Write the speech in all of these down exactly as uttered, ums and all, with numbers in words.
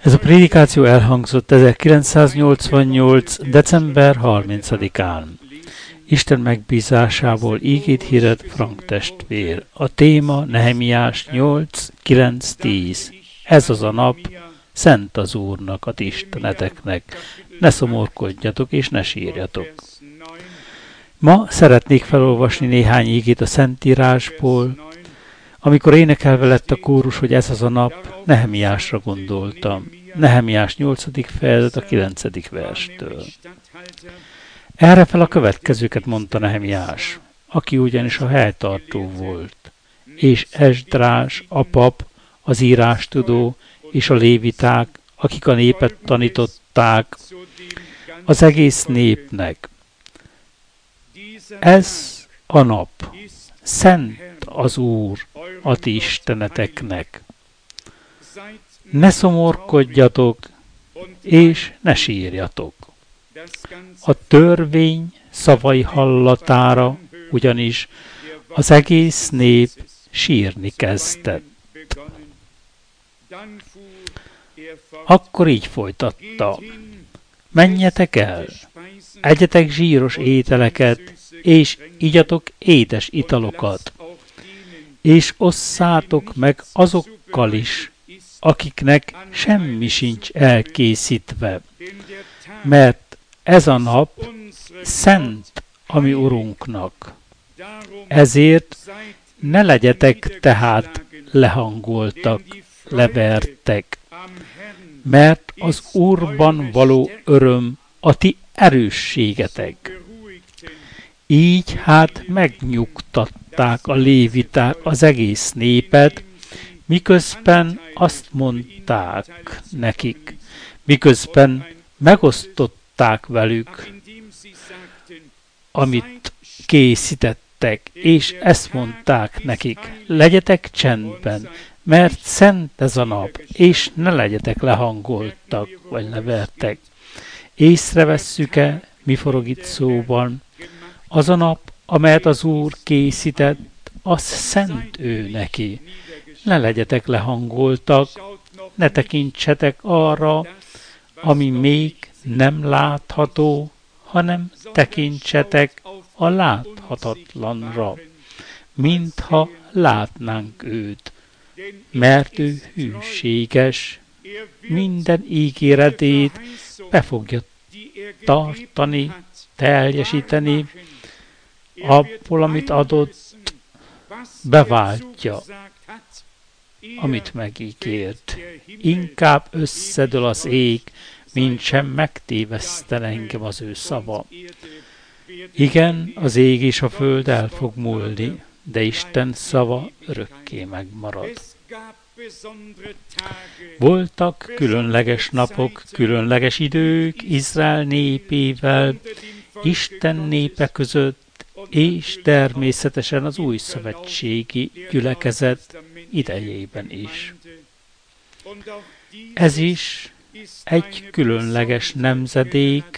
Ez a prédikáció elhangzott ezerkilencszáznyolcvannyolc. december harmincadikán. Isten megbízásából ígét hirdet Frank testvér. A téma Nehemiás nyolc kilenc tíz. Ez az a nap, szent az Úrnak, a ti isteneteknek. Ne szomorkodjatok és ne sírjatok. Ma szeretnék felolvasni néhány ígét a Szentírásból. Amikor énekelve lett a kórus, hogy ez az a nap, Nehemiásra gondoltam. Nehemiás nyolcadik fejezet a kilencedik verstől. Erre fel a következőket mondta Nehemiás, aki ugyanis a helytartó volt, és Esdrás, a pap, az írástudó és a léviták, akik a népet tanították, az egész népnek. Ez a nap, szent az Úr, a ti isteneteknek. Ne szomorkodjatok, és ne sírjatok. A törvény szavai hallatára ugyanis az egész nép sírni kezdett. Akkor így folytatta. Menjetek el, egyetek zsíros ételeket, és igyatok édes italokat, és osszátok meg azokkal is, akiknek semmi sincs elkészítve, mert ez a nap szent a mi Urunknak. Ezért ne legyetek tehát lehangoltak, levertek, mert az Úrban való öröm a ti erősségetek. Így hát megnyugtatták a léviták az egész népet, miközben azt mondták nekik, miközben megosztották velük, amit készítettek, és ezt mondták nekik, legyetek csendben, mert szent ez a nap, és ne legyetek lehangoltak, vagy levertek. Észrevesszük-e, mi forog itt szóban? Az a nap, amelyet az Úr készített, az szent ő neki. Ne legyetek lehangoltak, ne tekintsetek arra, ami még nem látható, hanem tekintsetek a láthatatlanra, mintha látnánk őt, mert ő hűséges, minden ígéretét be fogja tartani, teljesíteni, abból, amit adott, beváltja, amit megígért. Inkább összedől az ég, mint sem megtéveszten engem az ő szava. Igen, az ég és a föld el fog múlni, de Isten szava örökké megmarad. Voltak különleges napok, különleges idők Izrael népével, Isten népe között, és természetesen az új szövetségi gyülekezet idejében is. Ez is egy különleges nemzedék,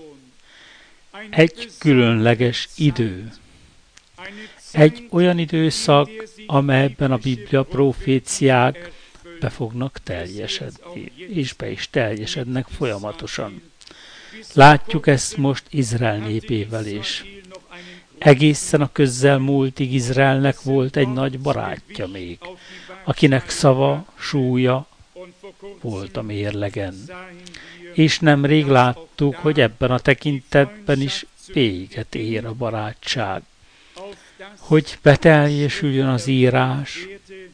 egy különleges idő. Egy olyan időszak, amelyben a Biblia proféciák be fognak teljesedni, és be is teljesednek folyamatosan. Látjuk ezt most Izrael népével is. Egészen a közelmúltig Izraelnek volt egy nagy barátja még, akinek szava, súlya volt a mérlegen. És nemrég láttuk, hogy ebben a tekintetben is véget ér a barátság. Hogy beteljesüljön az írás,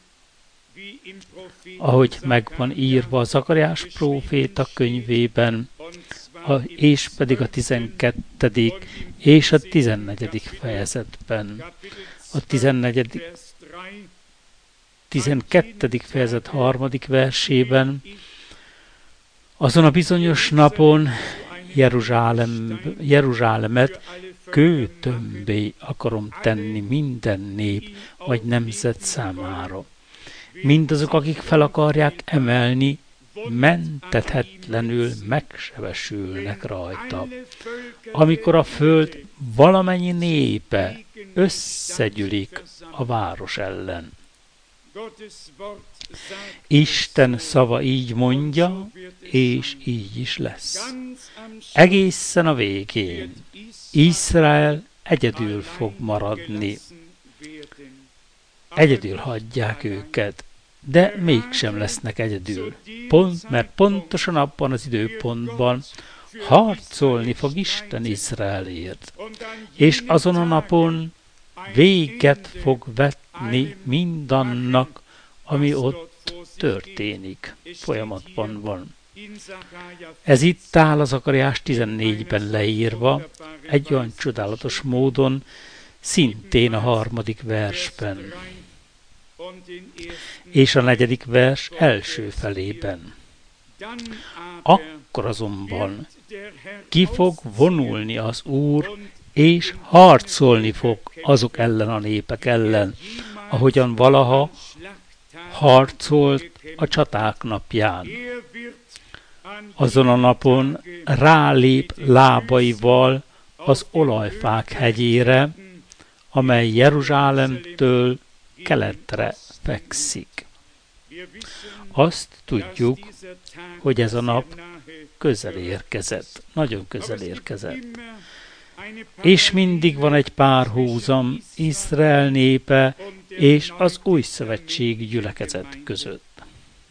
ahogy megvan írva a Zakariás próféta könyvében, a, és pedig a tizenkettedik és a tizennegyedik fejezetben. A tizennegyedik tizenkettedik fejezet harmadik versében, azon a bizonyos napon Jeruzsálem, Jeruzsálemet kőtömbé akarom tenni minden nép vagy nemzet számára. Mindazok, akik fel akarják emelni, mentethetlenül megsebesülnek rajta. Amikor a föld valamennyi népe összegyűlik a város ellen. Isten szava így mondja, és így is lesz. Egészen a végén Izrael egyedül fog maradni. Egyedül hagyják őket, de mégsem lesznek egyedül. Pont, mert pontosan abban az időpontban harcolni fog Isten Izraelért, és azon a napon véget fog vetni mindannak, ami ott történik, folyamatban van. Ez itt áll az Zakariás tizennégyben leírva, egy olyan csodálatos módon, szintén a harmadik versben, és a negyedik vers első felében. Akkor azonban ki fog vonulni az Úr, és harcolni fog azok ellen a népek ellen, ahogyan valaha harcolt a csaták napján. Azon a napon rálép lábaival az olajfák hegyére, amely Jeruzsálemtől keletre fekszik. Azt tudjuk, hogy ez a nap közel érkezett, nagyon közel érkezett. És mindig van egy párhuzam Izrael népe és az új szövetségi gyülekezet között.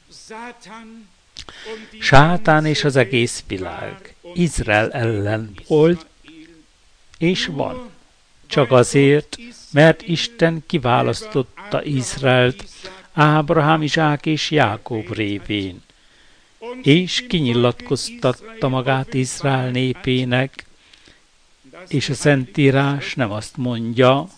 Sátán és az egész világ Izrael ellen volt, és van. Csak azért, mert Isten kiválasztotta Izraelt Ábrahám, Izsák és Jákob révén, és kinyilatkoztatta magát Izrael népének, és a Szentírás nem azt mondja,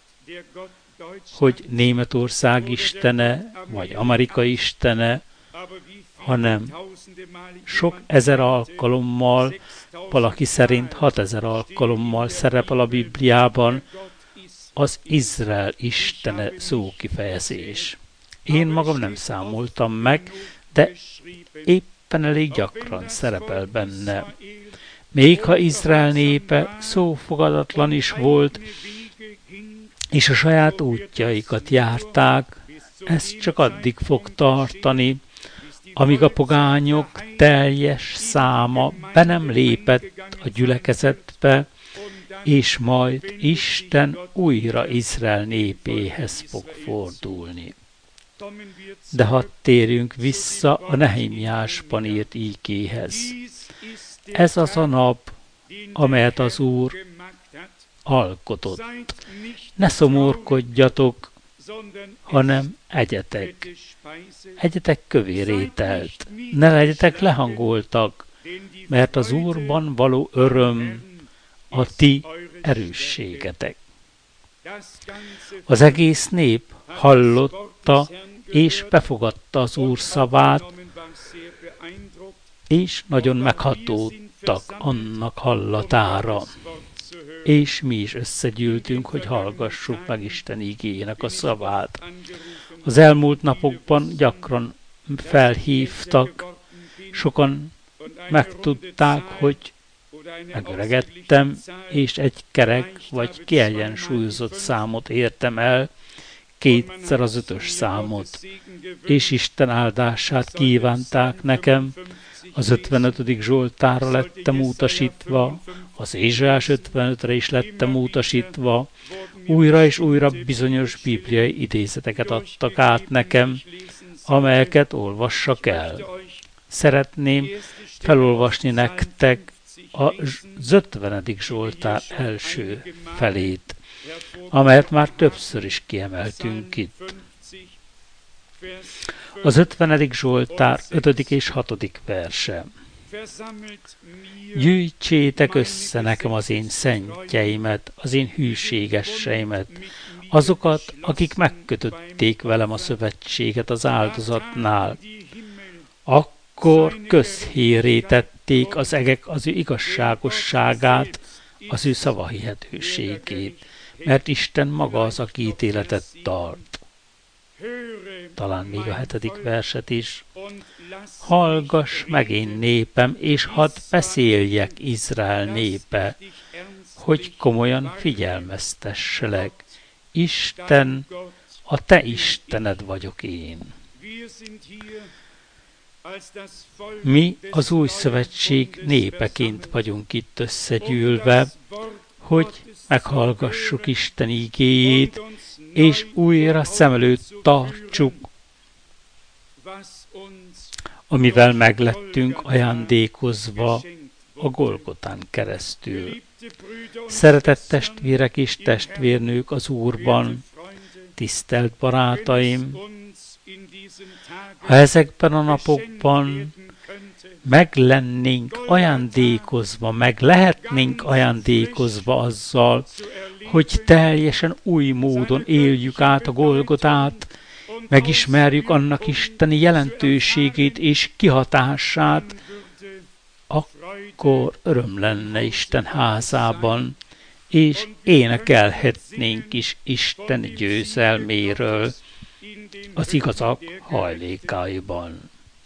hogy Németország istene, vagy Amerika istene, hanem sok ezer alkalommal, valaki szerint hatezer alkalommal szerepel a Bibliában az Izrael istene szókifejezés. Én magam nem számoltam meg, de éppen elég gyakran szerepel benne. Még ha Izrael népe szófogadatlan is volt, és a saját útjaikat járták, ez csak addig fog tartani, amíg a pogányok teljes száma be nem lépett a gyülekezetbe, és majd Isten újra Izrael népéhez fog fordulni. De hadd térjünk vissza a Nehemiásban írt ígéhez. Ez az a nap, amelyet az Úr alkotott. Ne szomorkodjatok, hanem egyetek. Egyetek kövér ételt. Ne legyetek lehangoltak, mert az Úrban való öröm a ti erősségetek. Az egész nép hallotta és befogadta az Úr szavát, és nagyon meghatódtak annak hallatára. És mi is összegyűltünk, hogy hallgassuk meg Isten igéjének a szavát. Az elmúlt napokban gyakran felhívtak, sokan megtudták, hogy megöregedtem, és egy kerek vagy kiegyensúlyozott számot értem el, kétszer az ötös számot, és Isten áldását kívánták nekem, az ötvenötödik Zsoltárra lettem utasítva, az Ézsaiás ötvenötre is lettem utasítva, újra és újra bizonyos bibliai idézeteket adtak át nekem, amelyeket olvassak el. Szeretném felolvasni nektek az ötvenedik Zsoltár első felét, amelyet már többször is kiemeltünk itt. Az ötvenedik Zsoltár ötödik és hatodik verse. Gyűjtsétek össze nekem az én szentjeimet, az én hűségeseimet, azokat, akik megkötötték velem a szövetséget az áldozatnál. Akkor közhírré tették az egek az ő igazságosságát, az ő szavahihetőségét, mert Isten maga az, aki ítéletet tart. Talán még a hetedik verset is. Hallgass meg én népem, és hadd beszéljek Izrael népe, hogy komolyan figyelmeztesselek. Isten a te Istened vagyok én. Mi az új szövetség népeként vagyunk itt összegyűlve, hogy meghallgassuk Isten igéjét, és újra szem előtt tartsuk, amivel meglettünk ajándékozva a Golgotán keresztül. Szeretett testvérek és testvérnők az Úrban, tisztelt barátaim, ha ezekben a napokban meg lennénk ajándékozva, meg lehetnénk ajándékozva azzal, hogy teljesen új módon éljük át a Golgotát, megismerjük annak isteni jelentőségét és kihatását, akkor öröm lenne Isten házában, és énekelhetnénk is Isten győzelméről az igazak hajlékáiban.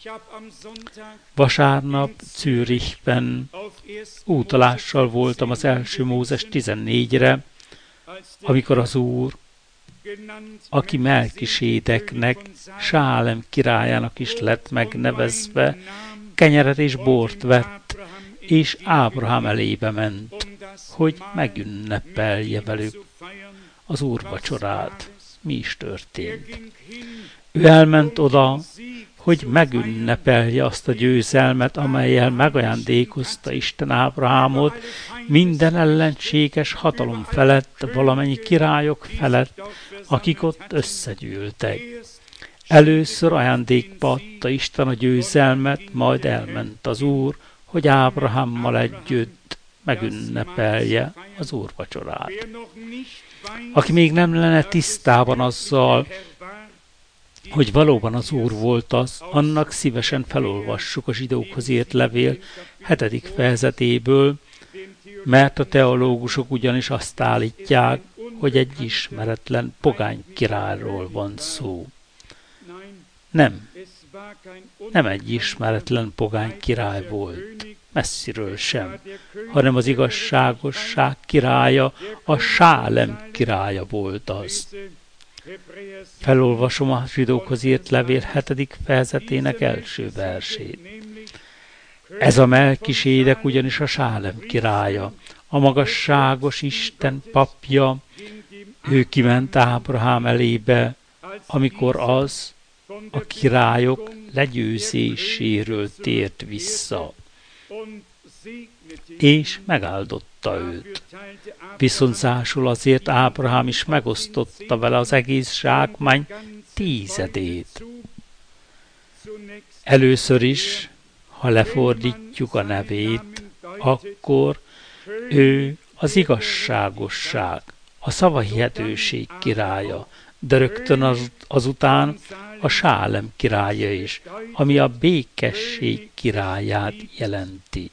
Vasárnap Zürichben útalással voltam az első Mózes tizennégyre, amikor az Úr, aki Melkisédeknek, Sálem királyának is lett megnevezve, kenyeret és bort vett, és Ábrahám elébe ment, hogy megünnepelje velük az úrvacsorát. Mi is történt? Ő elment oda, hogy megünnepelje azt a győzelmet, amellyel megajándékozta Isten Ábrahámot minden ellenséges hatalom felett, valamennyi királyok felett, akik ott összegyűltek. Először ajándékba adta Isten a győzelmet, majd elment az Úr, hogy Ábrahámmal együtt megünnepelje az úrvacsorát. Aki még nem lenne tisztában azzal, hogy valóban az Úr volt az, annak szívesen felolvassuk a zsidókhoz írt levél hetedik fejezetéből, mert a teológusok ugyanis azt állítják, hogy egy ismeretlen pogány királyról van szó. Nem, nem egy ismeretlen pogány király volt, messziről sem, hanem az igazságosság királya, a Sálem királya volt az. Felolvasom a zsidókhoz írt levél hetedik fejezetének első versét. Ez a Melkisédek ugyanis a Sálem királya, a magasságos Isten papja, ő kiment Ábrahám elébe, amikor az a királyok legyőzéséről tért vissza, és megáldotta őt. Viszont zásul azért Ábrahám is megosztotta vele az egész zsákmány tízedét. Először is, ha lefordítjuk a nevét, akkor ő az igazságosság, a szavahihetőség királya, de rögtön az, azután a Sálem királya is, ami a békesség királyát jelenti.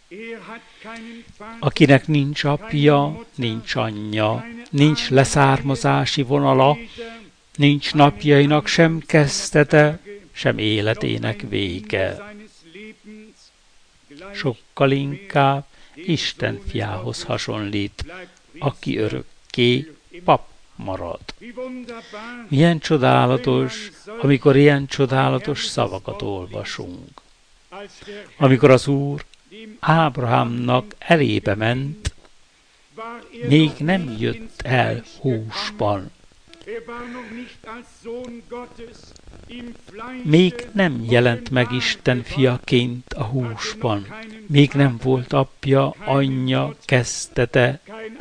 Akinek nincs apja, nincs anyja, nincs leszármazási vonala, nincs napjainak sem kezdete, sem életének vége. Sokkal inkább Isten fiához hasonlít, aki örökké pap marad. Milyen csodálatos, amikor ilyen csodálatos szavakat olvasunk. Amikor az Úr Ábrahámnak elébe ment, még nem jött el húsban. Még nem jelent meg Isten fiaként a húsban. Még nem volt apja, anyja, kezdete,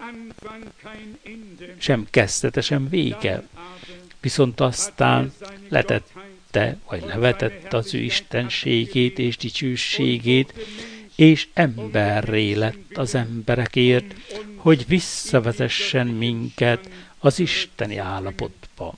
sem kezdete, sem vége. Viszont aztán letette, vagy levetette az ő istenségét és dicsőségét, és emberré lett az emberekért, hogy visszavezessen minket az isteni állapotba.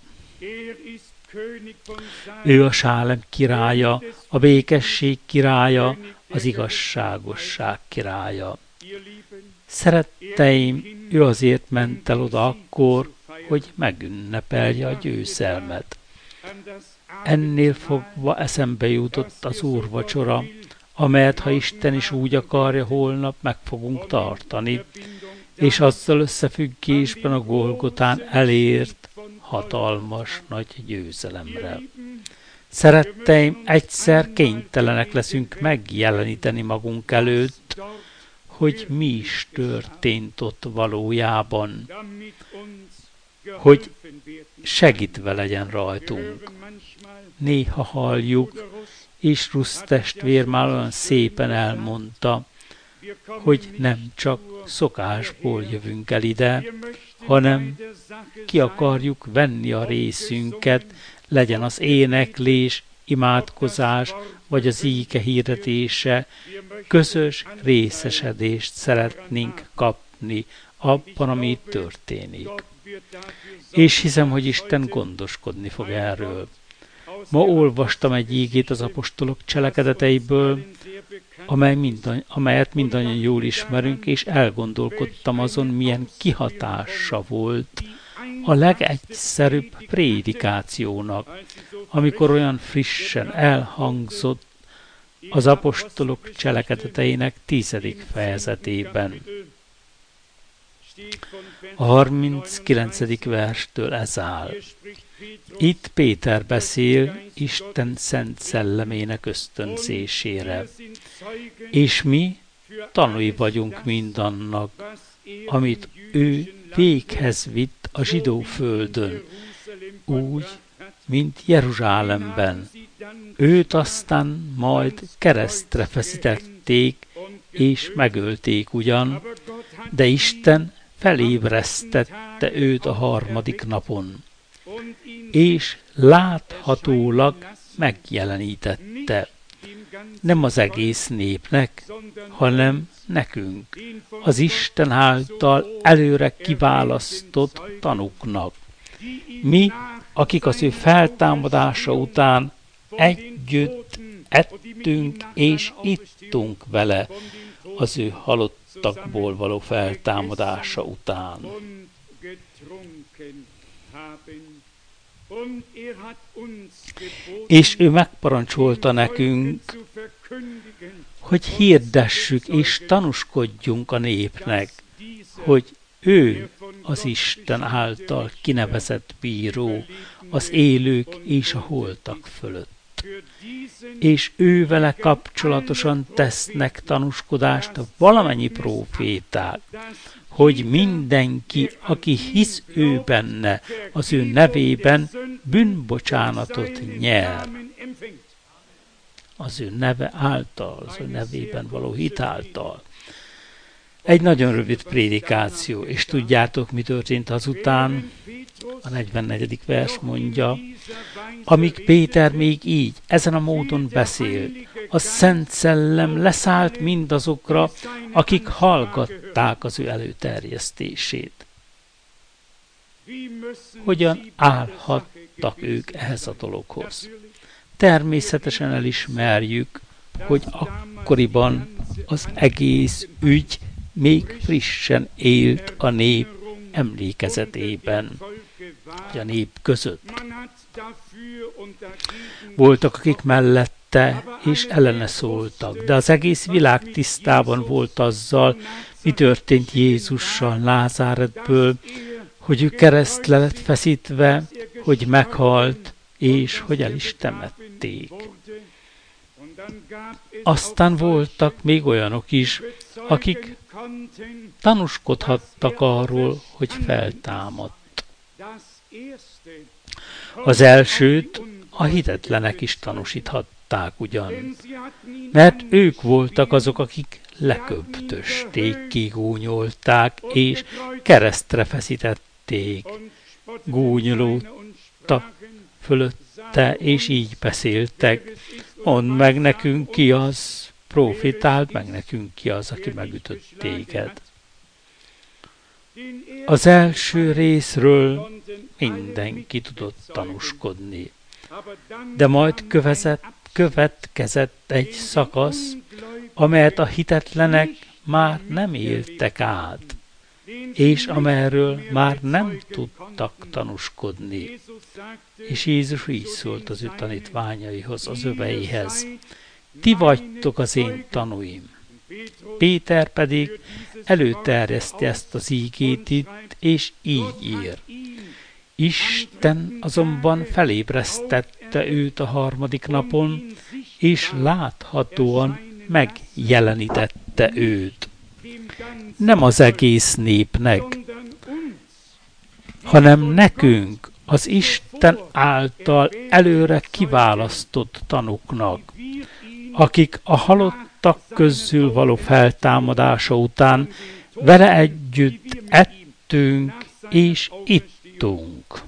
Ő a Sálem királya, a békesség királya, az igazságosság királya. Szeretteim, ő azért ment el oda akkor, hogy megünnepelje a győzelmet. Ennél fogva eszembe jutott az úrvacsora, amelyet, ha Isten is úgy akarja, holnap meg fogunk tartani, és azzal összefüggésben a Golgotán elért hatalmas nagy győzelemre. Szeretteim, egyszer kénytelenek leszünk megjeleníteni magunk előtt, hogy mi is történt ott valójában, hogy segítve legyen rajtunk. Néha halljuk, és Rusz testvér már olyan szépen elmondta, hogy nem csak szokásból jövünk el ide, hanem ki akarjuk venni a részünket, legyen az éneklés, imádkozás, vagy az íge hirdetése, közös részesedést szeretnénk kapni abban, ami itt történik. És hiszem, hogy Isten gondoskodni fog erről. Ma olvastam egy ígét az apostolok cselekedeteiből, amely mindanny- amelyet mindannyian jól ismerünk, és elgondolkodtam azon, milyen kihatása volt a legegyszerűbb prédikációnak, amikor olyan frissen elhangzott az apostolok cselekedeteinek tizedik fejezetében. A harminckilencedik verstől ez áll. Itt Péter beszél Isten szent szellemének ösztönzésére, és mi tanúi vagyunk mindannak, amit ő véghez vitt a zsidó földön, úgy, mint Jeruzsálemben. Őt aztán majd keresztre feszítették, és megölték ugyan, de Isten felébresztette őt a harmadik napon, és láthatólag megjelenítette. Nem az egész népnek, hanem nekünk, az Isten által előre kiválasztott tanúknak. Mi, akik az ő feltámadása után együtt ettünk és ittunk vele az ő halottakból való feltámadása után. És ő megparancsolta nekünk, hogy hirdessük és tanúskodjunk a népnek, hogy ő az Isten által kinevezett bíró az élők és a holtak fölött. És ő vele kapcsolatosan tesznek tanúskodást valamennyi próféták, hogy mindenki, aki hisz ő benne, az ő nevében bűnbocsánatot nyer. Az ő neve által, az ő nevében való hit által. Egy nagyon rövid prédikáció, és tudjátok, mi történt azután? A negyvennegyedik vers mondja, amíg Péter még így, ezen a módon beszél, a Szent Szellem leszállt mindazokra, akik hallgatták az ő előterjesztését. Hogyan állhattak ők ehhez a dologhoz? Természetesen elismerjük, hogy akkoriban az egész ügy még frissen élt a nép emlékezetében, vagy a nép között. Voltak, akik mellette és ellene szóltak, de az egész világ tisztában volt azzal, mi történt Jézussal Názáretből, hogy ő keresztre lett feszítve, hogy meghalt, és hogy el is temették. Aztán voltak még olyanok is, akik tanúskodhattak arról, hogy feltámadt. Az elsőt a hitetlenek is tanúsíthatták ugyan, mert ők voltak azok, akik leköptösték, kigúnyolták és keresztre feszítették. Gúnyolódtak fölötte, és így beszéltek. Mondd meg nekünk, ki az, profitáld meg nekünk, ki az, aki megütött téged. Az első részről mindenki tudott tanúskodni, de majd kövezett, következett egy szakasz, amelyet a hitetlenek már nem éltek át, és amelyről már nem tudtak tanúskodni. És Jézus így szólt az ő tanítványaihoz, az öveihez: ti vagytok az én tanúim. Péter pedig előterjeszti ezt az ígét itt, és így ír: Isten azonban felébresztette őt a harmadik napon, és láthatóan megjelenítette őt. Nem az egész népnek, hanem nekünk, az Isten által előre kiválasztott tanúknak, akik a halottak közül való feltámadása után vele együtt ettünk és ittunk.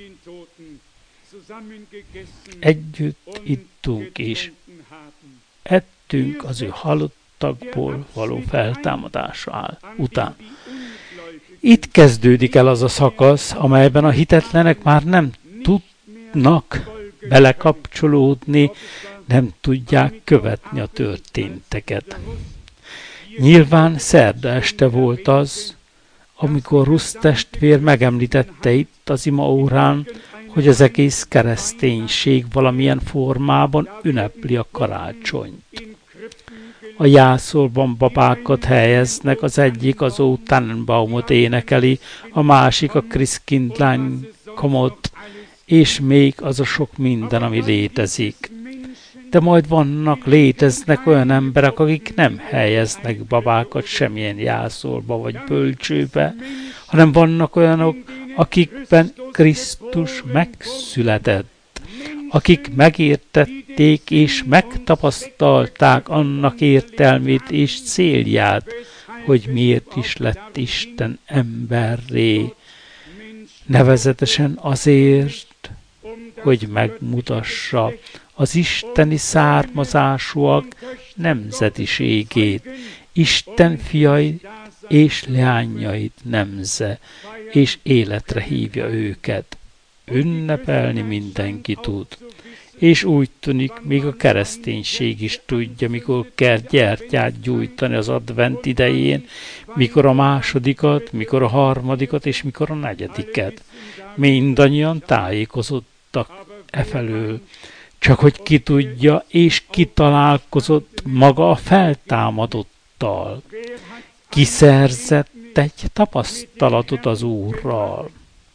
Együtt ittunk és ettünk az ő halottakból való feltámadása után. Itt kezdődik el az a szakasz, amelyben a hitetlenek már nem tudnak belekapcsolódni, nem tudják követni a történteket. Nyilván szerda este volt az, amikor Rusz testvér megemlítette itt az imaórán, hogy az egész kereszténység valamilyen formában ünnepli a karácsonyt. A jászolban babákat helyeznek, az egyik az Ó Tannenbaumot énekeli, a másik a Christkindlein komot, és még az a sok minden, ami létezik. De majd vannak, léteznek olyan emberek, akik nem helyeznek babákat semmilyen jászolba vagy bölcsőbe, hanem vannak olyanok, akikben Krisztus megszületett, akik megértették és megtapasztalták annak értelmét és célját, hogy miért is lett Isten emberré, nevezetesen azért, hogy megmutassa az isteni származásúak nemzetiségét, Isten fiai és leányait nemze, és életre hívja őket. Ünnepelni mindenki tud. És úgy tűnik, még a kereszténység is tudja, mikor kell gyertyát gyújtani az advent idején, mikor a másodikat, mikor a harmadikat, és mikor a negyediket. Mindannyian tájékozottak efelől, csak hogy ki tudja, és kitalálkozott maga a feltámadottal. Kiszerzett egy tapasztalatot az Úrral.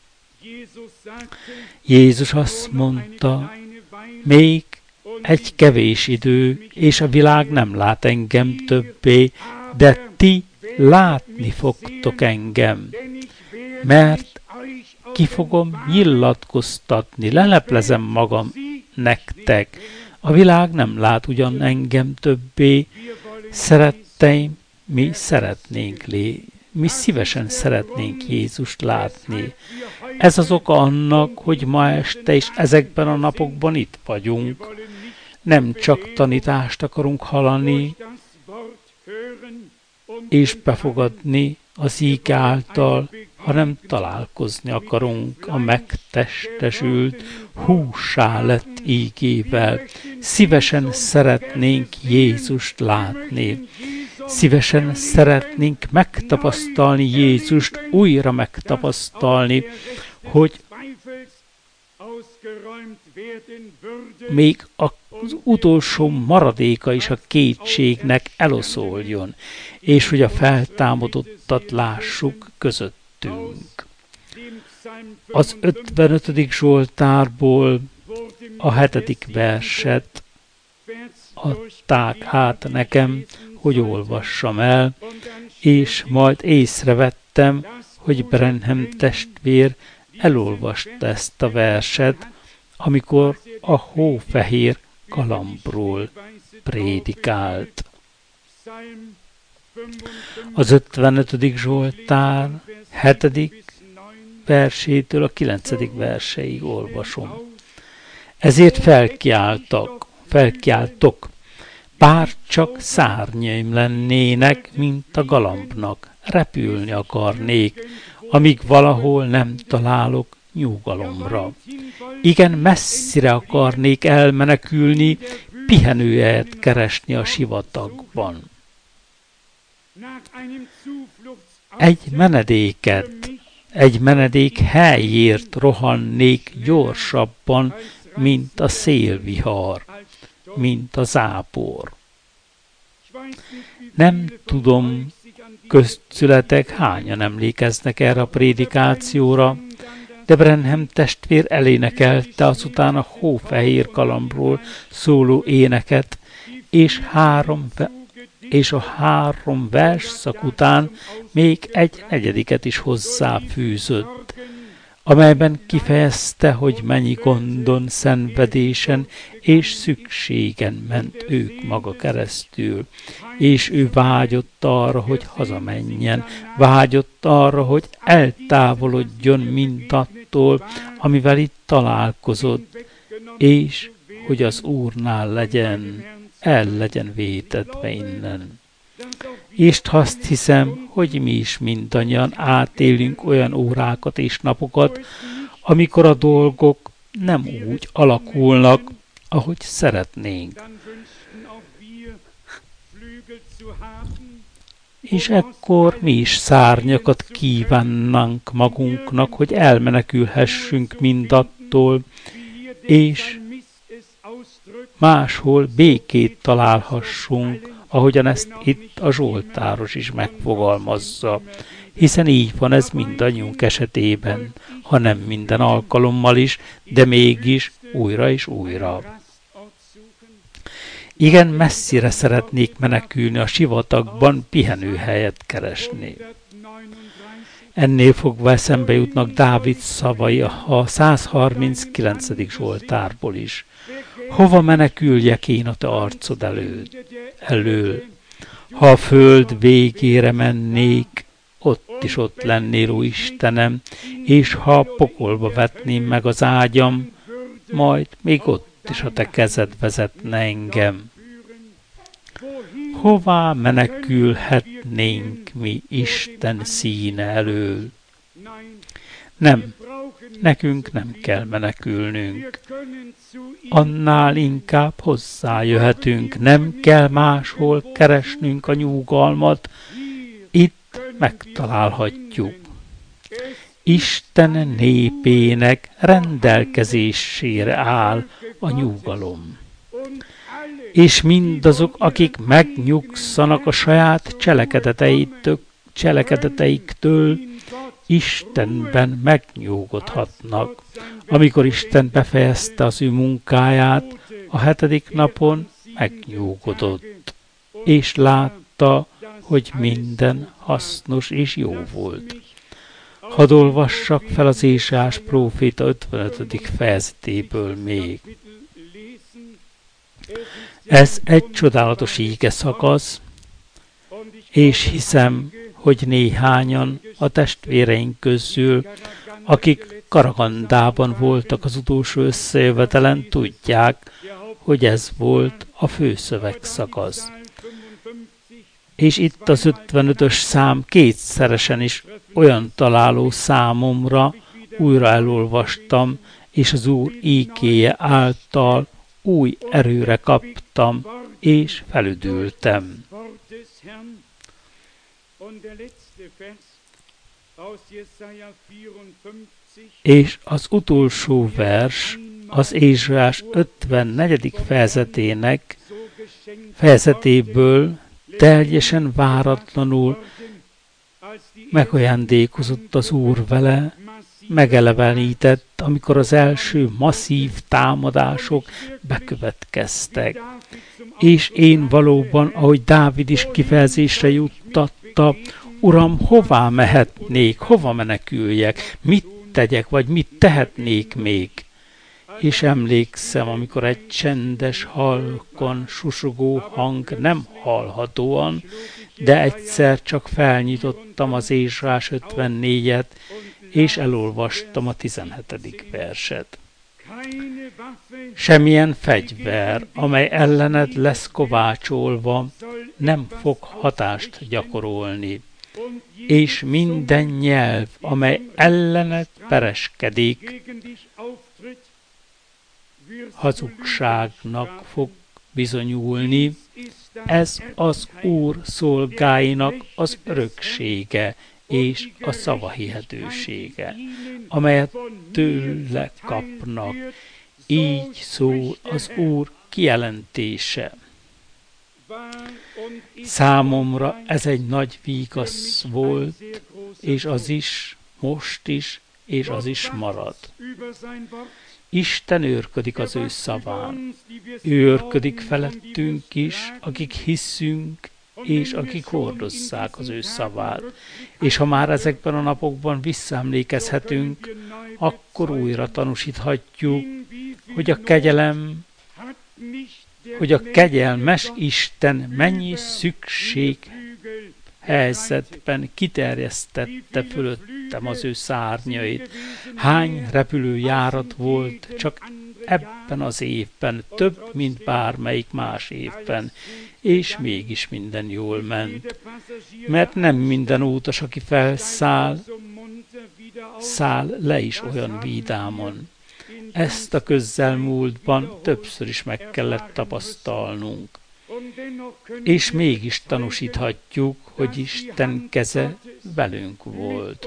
Jézus azt mondta, még egy kevés idő, és a világ nem lát engem többé, de ti látni fogtok engem, mert ki fogom nyilatkoztatni, leleplezem magam nektek. A világ nem lát ugyan engem többé, szeretteim, mi szeretnénk lé, mi szívesen szeretnénk Jézust látni. Ez az oka annak, hogy ma este és ezekben a napokban itt vagyunk. Nem csak tanítást akarunk hallani és befogadni az íg által, hanem találkozni akarunk a megtestesült, hússá lett ígével. Szívesen szeretnénk Jézust látni. Szívesen szeretnénk megtapasztalni Jézust, újra megtapasztalni, hogy még az utolsó maradéka is a kétségnek eloszoljon, és hogy a feltámadottat lássuk közöttünk. Az ötvenötödik Zsoltárból a hetedik verset adták át nekem, hogy olvassam el, és majd észrevettem, hogy Branham testvér elolvasta ezt a verset, amikor a hófehér galambról prédikált. Az ötvenötödik Zsoltár hetedik versétől a kilencedik verseig olvasom. Ezért felkiáltak, felkiáltok, bár csak szárnyaim lennének, mint a galambnak, repülni akarnék, amíg valahol nem találok nyugalomra. Igen, messzire akarnék elmenekülni, pihenőhelyet keresni a sivatagban. Egy menedéket, egy menedék helyért rohannék gyorsabban, mint a szélvihar, mint a zápor. Nem tudom, közszületek hányan emlékeznek erre a prédikációra, de Branham testvér elénekelte azután a Hófehér Galambról szóló éneket, és, három ve- és a három versszak után még egy negyediket is hozzáfűzött, amelyben kifejezte, hogy mennyi gondon, szenvedésen és szükségen ment ők maga keresztül, és ő vágyott arra, hogy hazamenjen, vágyott arra, hogy eltávolodjon mindattól, amivel itt találkozott, és hogy az Úrnál legyen, el legyen vétetve innen. És azt hiszem, hogy mi is mindannyian átélünk olyan órákat és napokat, amikor a dolgok nem úgy alakulnak, ahogy szeretnénk. És ekkor mi is szárnyakat kívánnánk magunknak, hogy elmenekülhessünk mindattól, és máshol békét találhassunk, ahogyan ezt itt a Zsoltáros is megfogalmazza, hiszen így van ez mindannyiunk esetében, ha nem minden alkalommal is, de mégis újra és újra. Igen, messzire szeretnék menekülni a sivatagban, pihenőhelyet keresni. Ennél fogva eszembe jutnak Dávid szavai a százharminckilencedik Zsoltárból is. Hova meneküljek én a te arcod előtt, elől? Ha a föld végére mennék, ott is ott lennél, ó Istenem, és ha a pokolba vetném meg az ágyam, majd még ott is a te kezed vezetne engem. Hová menekülhetnénk mi Isten színe elől? Nem, nekünk nem kell menekülnünk. Annál inkább hozzájöhetünk, nem kell máshol keresnünk a nyugalmat, itt megtalálhatjuk. Isten népének rendelkezésére áll a nyugalom. És mindazok, akik megnyugszanak a saját cselekedeteiktől, cselekedeteiktől Istenben megnyugodhatnak. Amikor Isten befejezte az ő munkáját, a hetedik napon megnyugodott, és látta, hogy minden hasznos és jó volt. Hadd olvassak fel az Ézsaiás próféta ötvenötödik fejezetéből még. Ez egy csodálatos íge szakasz, és hiszem, hogy néhányan a testvéreink közül, akik Karagandában voltak az utolsó összejövetelen, tudják, hogy ez volt a főszöveg szakasz. És itt az ötvenötös szám kétszeresen is olyan találó számomra, újra elolvastam, és az Úr ígéje által új erőre kaptam, és felüdültem. És az utolsó vers az Ézsaiás ötvennegyedik fejezetének fejezetéből teljesen váratlanul megajándékozott az Úr vele, megelevenített, amikor az első masszív támadások bekövetkeztek. És én valóban, ahogy Dávid is kifejezésre juttatta, Uram, hová mehetnék, hova meneküljek, mit tegyek, vagy mit tehetnék még? És emlékszem, amikor egy csendes, halkon susogó hang, nem hallhatóan, de egyszer csak felnyitottam az Ézsaiás ötvennégyet, és elolvastam a tizenhetedik verset. Semmilyen fegyver, amely ellened lesz kovácsolva, nem fog hatást gyakorolni, és minden nyelv, amely ellened pereskedik, hazugságnak fog bizonyulni. Ez az Úr szolgáinak az öröksége és a szavahihetősége, amelyet tőle kapnak. Így szól az Úr kijelentése. Számomra ez egy nagy vígasz volt, és az is, most is, és az is marad. Isten őrködik az ő szaván. Őrködik felettünk is, akik hiszünk, és akik hordozzák az ő szavát. És ha már ezekben a napokban visszaemlékezhetünk, akkor újra tanúsíthatjuk, hogy a kegyelem, hogy a kegyelmes Isten mennyi szükség helyzetben kiterjesztette fölöttem az ő szárnyait. Hány repülőjárat volt csak ebben az évben, több, mint bármelyik más évben, és mégis minden jól ment. Mert nem minden utas, aki felszáll, száll le is olyan vidámon. Ezt a közelmúltban többször is meg kellett tapasztalnunk. És mégis tanúsíthatjuk, hogy Isten keze velünk volt.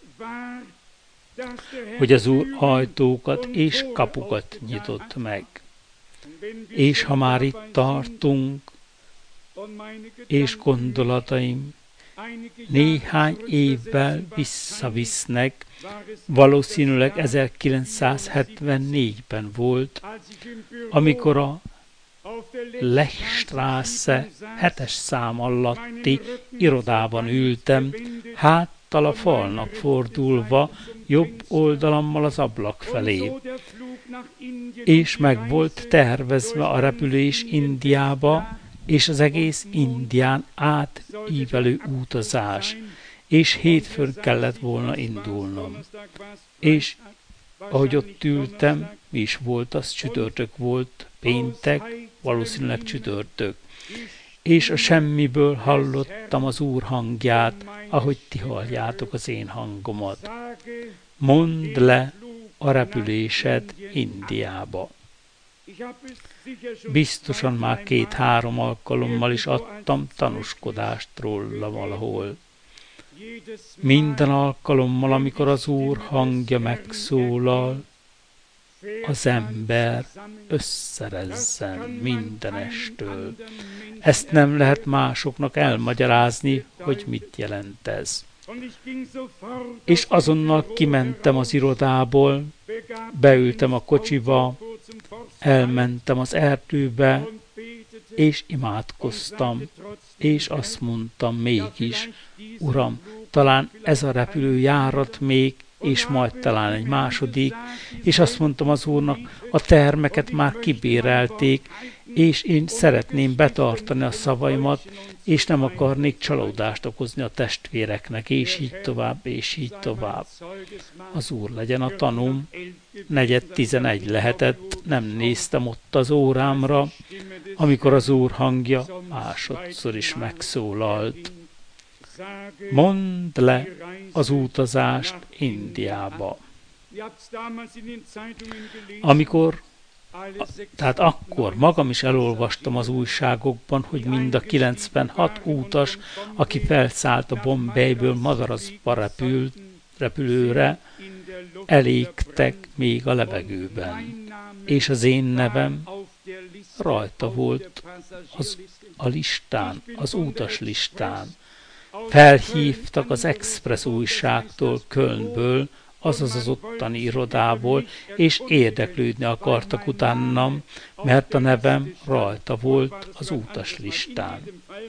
Hogy az Úr ajtókat és kapukat nyitott meg. És ha már itt tartunk, és gondolataim néhány évvel visszavisznek, valószínűleg ezerkilencszázhetvennégyben volt, amikor a Lechstrasse hetes szám alatti irodában ültem, háttal a falnak fordulva, jobb oldalammal az ablak felé. És meg volt tervezve a repülés Indiába, és az egész Indián átívelő utazás, és hétfőn kellett volna indulnom. És ahogy ott ültem, mi is volt az, csütörtök volt, péntek, valószínűleg csütörtök. És a semmiből hallottam az Úr hangját, ahogy ti halljátok az én hangomat. Mondd le a repülésed Indiába. Biztosan már két-három alkalommal is adtam tanúskodást róla valahol. Minden alkalommal, amikor az Úr hangja megszólal, az ember összerezzen mindenestől. Ezt nem lehet másoknak elmagyarázni, hogy mit jelent ez. És azonnal kimentem az irodából, beültem a kocsiba, elmentem az erdőbe, és imádkoztam, és azt mondtam mégis, Uram, talán ez a repülőjárat még, és majd talán egy második, és azt mondtam az Úrnak, a termeket már kibérelték, és én szeretném betartani a szavaimat, és nem akarnék csalódást okozni a testvéreknek, és így tovább, és így tovább. Az Úr legyen a tanúm, negyed tizenegy lehetett, nem néztem ott az órámra, amikor az Úr hangja másodszor is megszólalt. Mondd le az utazást Indiába. Amikor, tehát akkor magam is elolvastam az újságokban, hogy mind a kilencvenhat útas, aki felszállt a Bombayből Madarazba repült, repülőre, elégtek még a levegőben. És az én nevem rajta volt az, a listán, az utas listán. Felhívtak az Express újságtól, Kölnből, azaz az ottani irodából, és érdeklődni akartak utánam, mert a nevem rajta volt az utaslistán.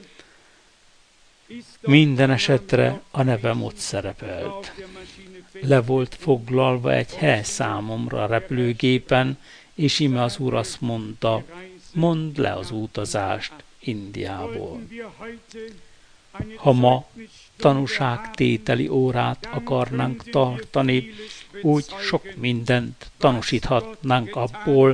Minden esetre a nevem ott szerepelt. Le volt foglalva egy hely számomra a repülőgépen, és íme az Úr azt mondta, mondd le az utazást Indiából. Ha ma tanúságtételi órát akarnánk tartani, úgy sok mindent tanúsíthatnánk abból,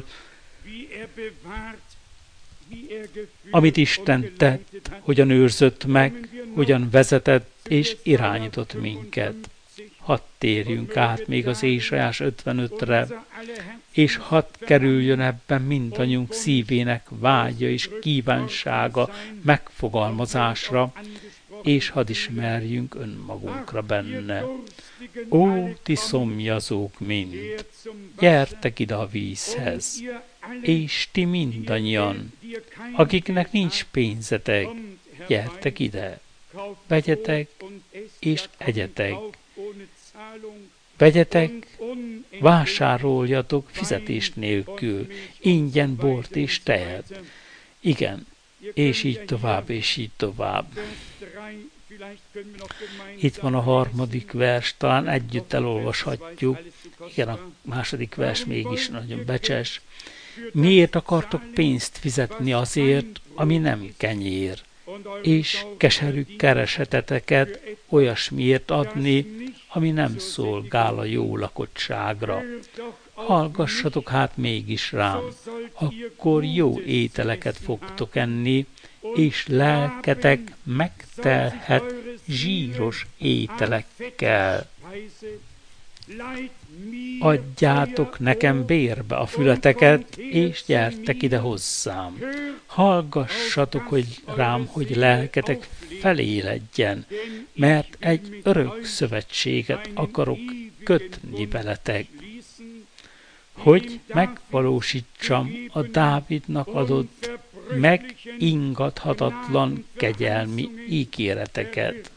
amit Isten tett, hogyan őrzött meg, hogyan vezetett és irányított minket. Hadd térjünk át még az Ézsaiás ötvenötre, és hadd kerüljön ebben mindannyiunk szívének vágya és kívánsága megfogalmazásra, és hadd ismerjünk önmagunkra benne. Ó, ti szomjazók mind, gyertek ide a vízhez, és ti mindannyian, akiknek nincs pénzetek, gyertek ide, vegyetek és egyetek, Vegyetek, vásároljatok fizetés nélkül, ingyen bort és tejet. Igen, és így tovább, és így tovább. Itt van a harmadik vers, talán együtt elolvashatjuk. Igen, a második vers mégis nagyon becses. Miért akartok pénzt fizetni azért, ami nem kenyér, és keserű kereseteteket olyasmiért adni, ami nem szolgál a jó lakottságra? Hallgassatok hát mégis rám, akkor jó ételeket fogtok enni, és lelketek megtelhet zsíros ételekkel. Adjátok nekem bérbe a fületeket, és gyertek ide hozzám. Hallgassatok hogy rám, hogy lelketek feléledjen, mert egy örök szövetséget akarok kötni veletek, hogy megvalósítsam a Dávidnak adott megingathatatlan kegyelmi ígéreteket.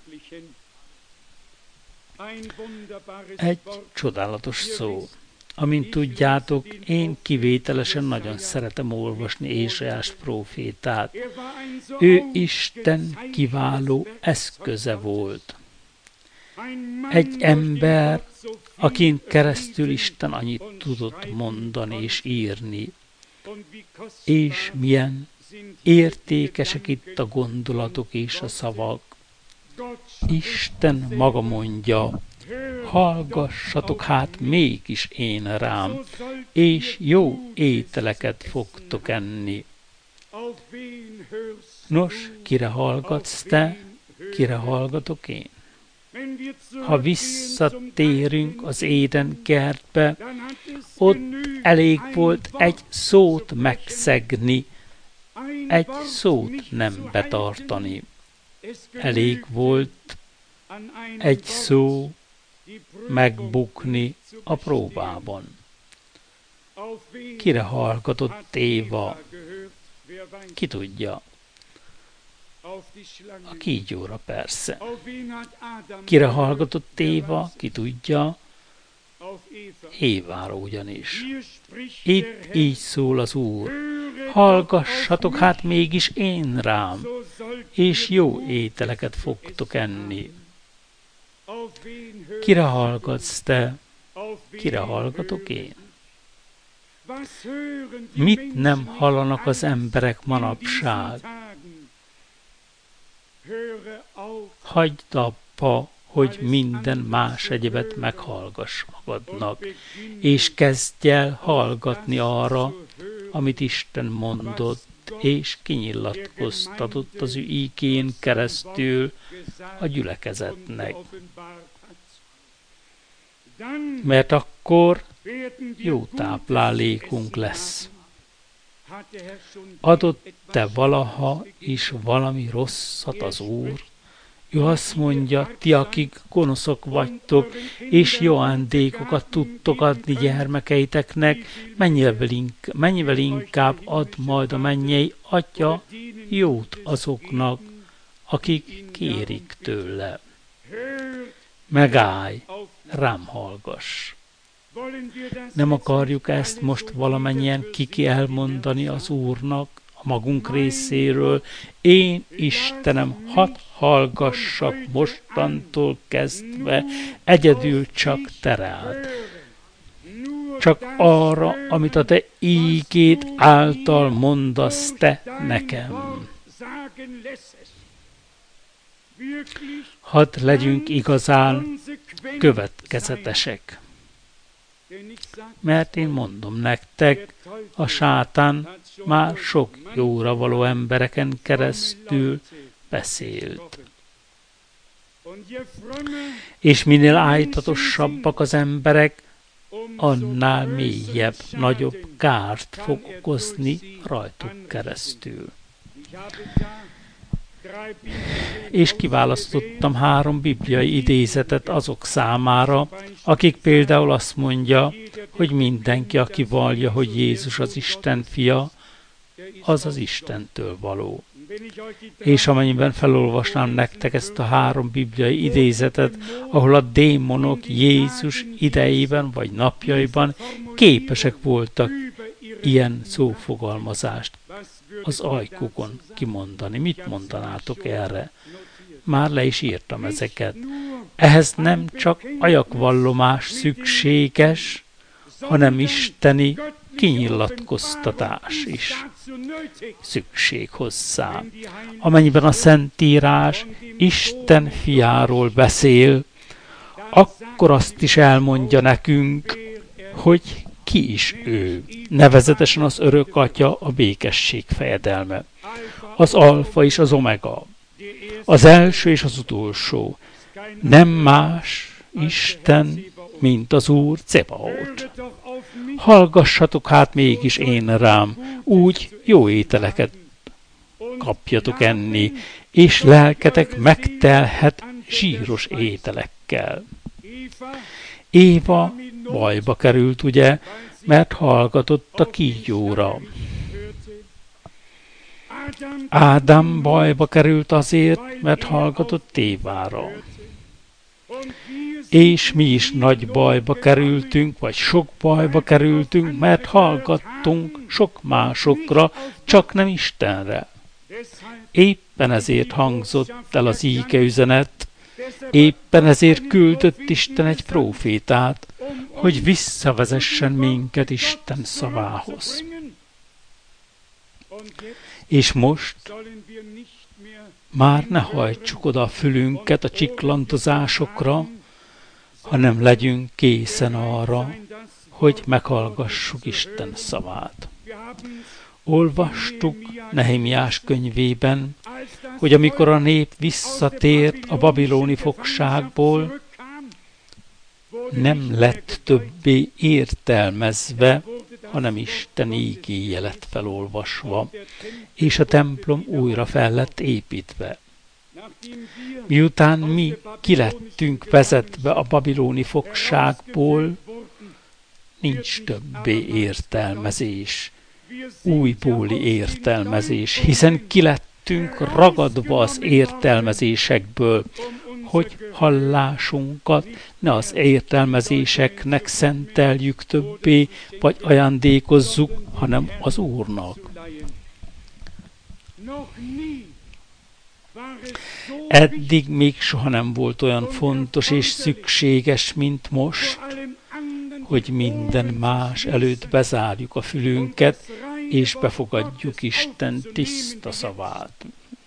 Egy csodálatos szó. Amint tudjátok, én kivételesen nagyon szeretem olvasni Ézsaiás prófétát. Ő Isten kiváló eszköze volt. Egy ember, akin keresztül Isten annyit tudott mondani és írni. És milyen értékesek itt a gondolatok és a szavak. Isten maga mondja, hallgassatok hát mégis én rám, és jó ételeket fogtok enni. Nos, kire hallgatsz te, kire hallgatok én? Ha visszatérünk az Éden kertbe, ott elég volt egy szót megszegni, egy szót nem betartani. Elég volt egy szó megbukni a próbában. Kire hallgatott Éva? Ki tudja? A kígyóra persze. Kire hallgatott Éva? Ki tudja? Évára ugyanis. Itt így szól az Úr. Hallgassatok hát mégis én rám, és jó ételeket fogtok enni. Kire hallgatsz te? Kire hallgatok én? Mit nem hallanak az emberek manapság? Hagyd abba, hogy minden más egyebet meghallgass magadnak, és kezdj el hallgatni arra, amit Isten mondott, és kinyilatkoztatott az ő ígén keresztül a gyülekezetnek. Mert akkor jó táplálékunk lesz. Adott-e valaha is valami rosszat az Úr? Ő azt mondja, ti, akik gonoszok vagytok, és jó ajándékokat tudtok adni gyermekeiteknek, mennyivel, inkább, mennyivel inkább ad majd a mennyei Atya jót azoknak, akik kérik tőle. Megállj, rám hallgass! Nem akarjuk ezt most valamennyien kiki elmondani az Úrnak, a magunk részéről? Én, Istenem, hadd hallgassak mostantól kezdve egyedül csak te rád. Csak arra, amit a te ígéd által mondasz te nekem. Hadd legyünk igazán következetesek. Mert én mondom nektek, a sátán már sok jóra való embereken keresztül beszélt. És minél ájtatosabbak az emberek, annál mélyebb, nagyobb kárt fog okozni rajtuk keresztül. És kiválasztottam három bibliai idézetet azok számára, akik például azt mondja, hogy mindenki, aki vallja, hogy Jézus az Isten fia, az az Istentől való. És amennyiben felolvasnám nektek ezt a három bibliai idézetet, ahol a démonok Jézus idejében vagy napjaiban képesek voltak ilyen szófogalmazást az ajkukon kimondani. Mit mondanátok erre? Már le is írtam ezeket. Ehhez nem csak ajakvallomás szükséges, hanem isteni kinyilatkoztatás is szükség hozzá. Amennyiben a Szentírás Isten fiáról beszél, akkor azt is elmondja nekünk, hogy ki is ő. Nevezetesen az örök Atya, a békesség fejedelme. Az alfa és az omega. Az első és az utolsó. Nem más Isten, mint az Úr Cebaót. Hallgassatok hát mégis én rám, úgy jó ételeket kapjatok enni, és lelketek megtelhet zsíros ételekkel. Éva bajba került, ugye, mert hallgatott a kígyóra. Ádám bajba került azért, mert hallgatott Évára. És mi is nagy bajba kerültünk, vagy sok bajba kerültünk, mert hallgattunk sok másokra, csak nem Istenre. Éppen ezért hangzott el az ígeüzenet, éppen ezért küldött Isten egy prófétát, hogy visszavezessen minket Isten szavához. És most már ne hajtsuk oda a fülünket a csiklantozásokra, hanem legyünk készen arra, hogy meghallgassuk Isten szavát. Olvastuk Nehemiás könyvében, hogy amikor a nép visszatért a babiloni fogságból, nem lett többé értelmezve, hanem Isten ígéje lett felolvasva, és a templom újra fel lett építve. Miután mi kilettünk vezetve a babiloni fogságból, nincs többé értelmezés, újbóli értelmezés, hiszen kilettünk ragadva az értelmezésekből, hogy hallásunkat ne az értelmezéseknek szenteljük többé, vagy ajándékozzuk, hanem az Úrnak. Eddig még soha nem volt olyan fontos és szükséges, mint most, hogy minden más előtt bezárjuk a fülünket, és befogadjuk Isten tiszta szavát.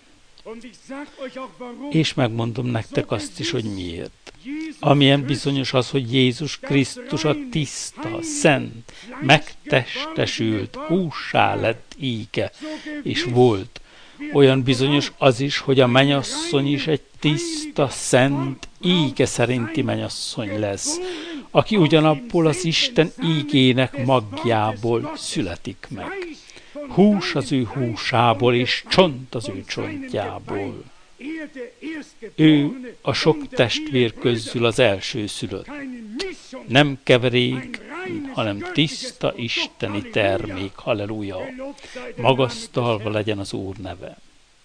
És megmondom nektek azt is, hogy miért. Amilyen bizonyos az, hogy Jézus Krisztus a tiszta, szent, megtestesült, hússá lett íge, és volt. Olyan bizonyos az is, hogy a mennyasszony is egy tiszta, szent, íge szerinti mennyasszony lesz, aki ugyanabból az Isten ígének magjából születik meg. Hús az ő húsából, és csont az ő csontjából. Ő a sok testvér közül az elsőszülött. Nem keverék, hanem tiszta isteni termék. Halleluja! Magasztalva legyen az Úr neve.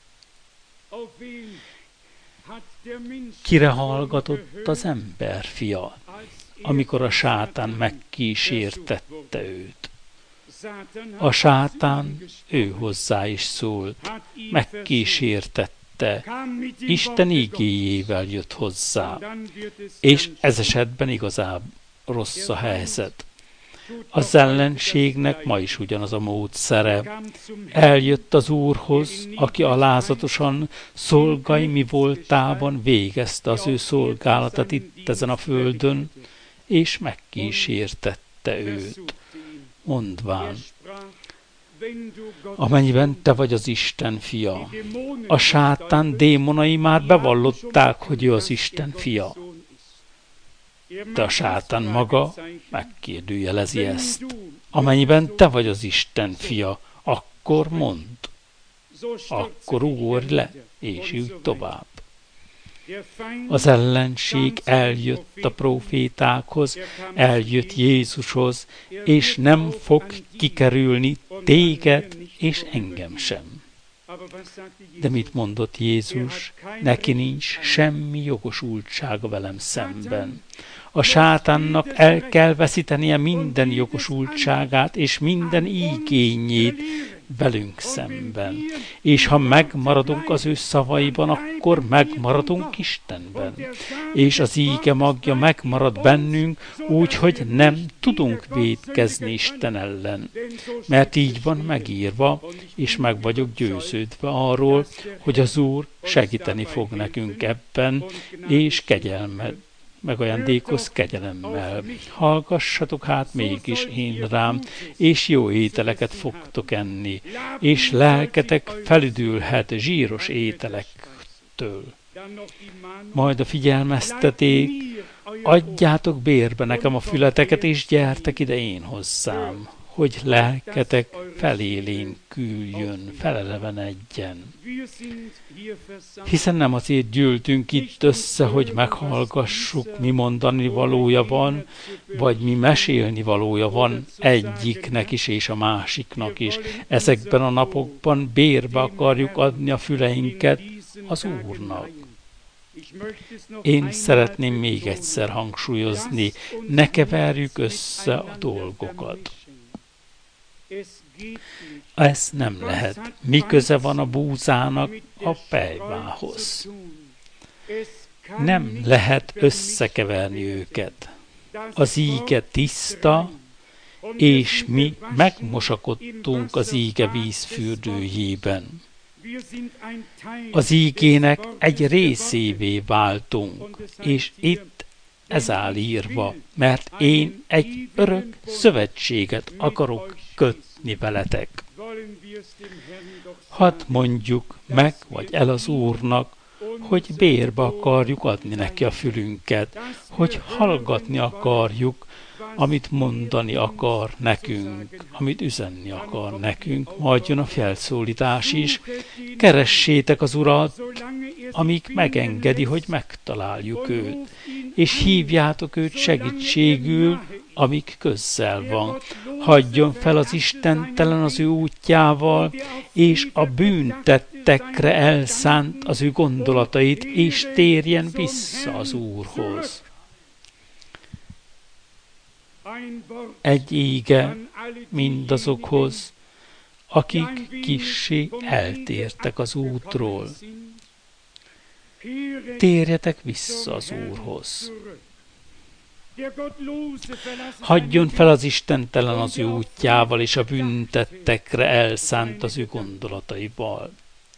Kire hallgatott az ember fia, amikor a sátán megkísértette őt? A sátán ő hozzá is szólt, megkísértette, Isten ígéjével jött hozzá, és ez esetben igazán rossz a helyzet. Az ellenségnek ma is ugyanaz a módszere. Eljött az Úrhoz, aki alázatosan szolgai mi voltában végezte az ő szolgálatát itt ezen a földön, és megkísértette őt, mondván: amennyiben te vagy az Isten fia. A sátán démonai már bevallották, hogy ő az Isten fia. De a sátán maga megkérdőjelezi ezt. Amennyiben te vagy az Isten fia, akkor mondd. Akkor ugorj le, és ülj tovább. Az ellenség eljött a prófétákhoz, eljött Jézushoz, és nem fog kikerülni téged és engem sem. De mit mondott Jézus? Neki nincs semmi jogosultsága velem szemben. A sátánnak el kell veszítenie minden jogosultságát és minden igényét velünk szemben. És ha megmaradunk az ő szavaiban, akkor megmaradunk Istenben. És az íge magja megmarad bennünk, úgy, hogy nem tudunk vétkezni Isten ellen. Mert így van megírva, és meg vagyok győződve arról, hogy az Úr segíteni fog nekünk ebben, és kegyelmet megajándékoz kegyelemmel. Hallgassatok hát mégis én rám, és jó ételeket fogtok enni, és lelketek felüdülhet zsíros ételektől. Majd a figyelmezteték, adjátok bérbe nekem a fületeket, és gyertek ide én hozzám, hogy lelketek felélénküljön, felelevenedjen. Hiszen nem azért gyűltünk itt össze, hogy meghallgassuk, mi mondani valója van, vagy mi mesélni valója van egyiknek is és a másiknak is. Ezekben a napokban bérbe akarjuk adni a füleinket az Úrnak. Én szeretném még egyszer hangsúlyozni, ne keverjük össze a dolgokat. Ez nem lehet. Mi köze van a búzának a pejvához? Nem lehet összekeverni őket. Az íge tiszta, és mi megmosakodtunk az íge vízfürdőjében. Az ígének egy részévé váltunk, és itt ez áll írva, mert én egy örök szövetséget akarok kötni veletek. Hadd mondjuk meg, vagy el az Úrnak, hogy bérbe akarjuk adni neki a fülünket, hogy hallgatni akarjuk, amit mondani akar nekünk, amit üzenni akar nekünk, majd jön a felszólítás is. Keressétek az Urat, amíg megengedi, hogy megtaláljuk őt, és hívjátok őt segítségül, amíg közel van. Hagyjon fel az istentelen az ő útjával, és a bűntettekre elszánt az ő gondolatait, és térjen vissza az Úrhoz. Egy íge mindazokhoz, akik kissé eltértek az útról. Térjetek vissza az Úrhoz. Hagyjon fel az istentelen az ő útjával, és a bűntettekre elszánt az ő gondolataival.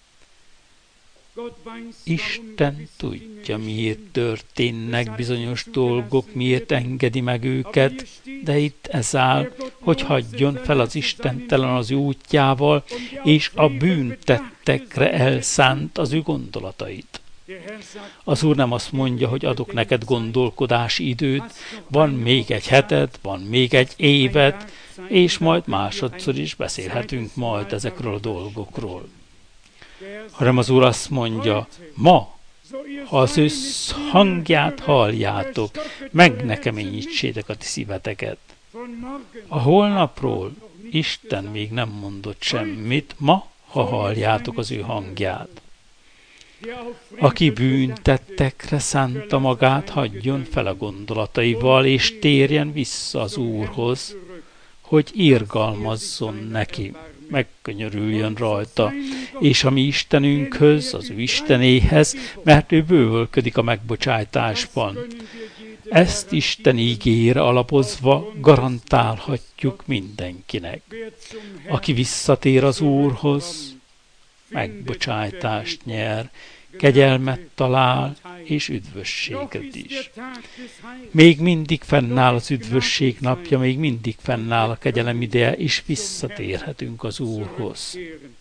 Isten tudja, miért történnek bizonyos dolgok, miért engedi meg őket, de itt ez áll, hogy hagyjon fel az istentelen az ő útjával, és a bűntettekre elszánt az ő gondolatait. Az Úr nem azt mondja, hogy adok neked gondolkodási időt, van még egy heted, van még egy évet, és majd másodszor is beszélhetünk majd ezekről a dolgokról. Hanem az Úr azt mondja, ma, ha az ő hangját halljátok, meg ne keményítsétek a ti szíveteket. A holnapról Isten még nem mondott semmit, ma, ha halljátok az ő hangját. Aki bűntettekre szánta magát, hagyjon fel a gondolataival, és térjen vissza az Úrhoz, hogy irgalmazzon neki, megkönyörüljön rajta, és a mi Istenünkhöz, az ő Istenéhez, mert ő bővölködik a megbocsájtásban. Ezt Isten ígére alapozva garantálhatjuk mindenkinek. Aki visszatér az Úrhoz, megbocsájtást nyer, kegyelmet talál, és üdvösséget is. Még mindig fennáll az üdvösség napja, még mindig fennáll a kegyelem ideje, és visszatérhetünk az Úrhoz.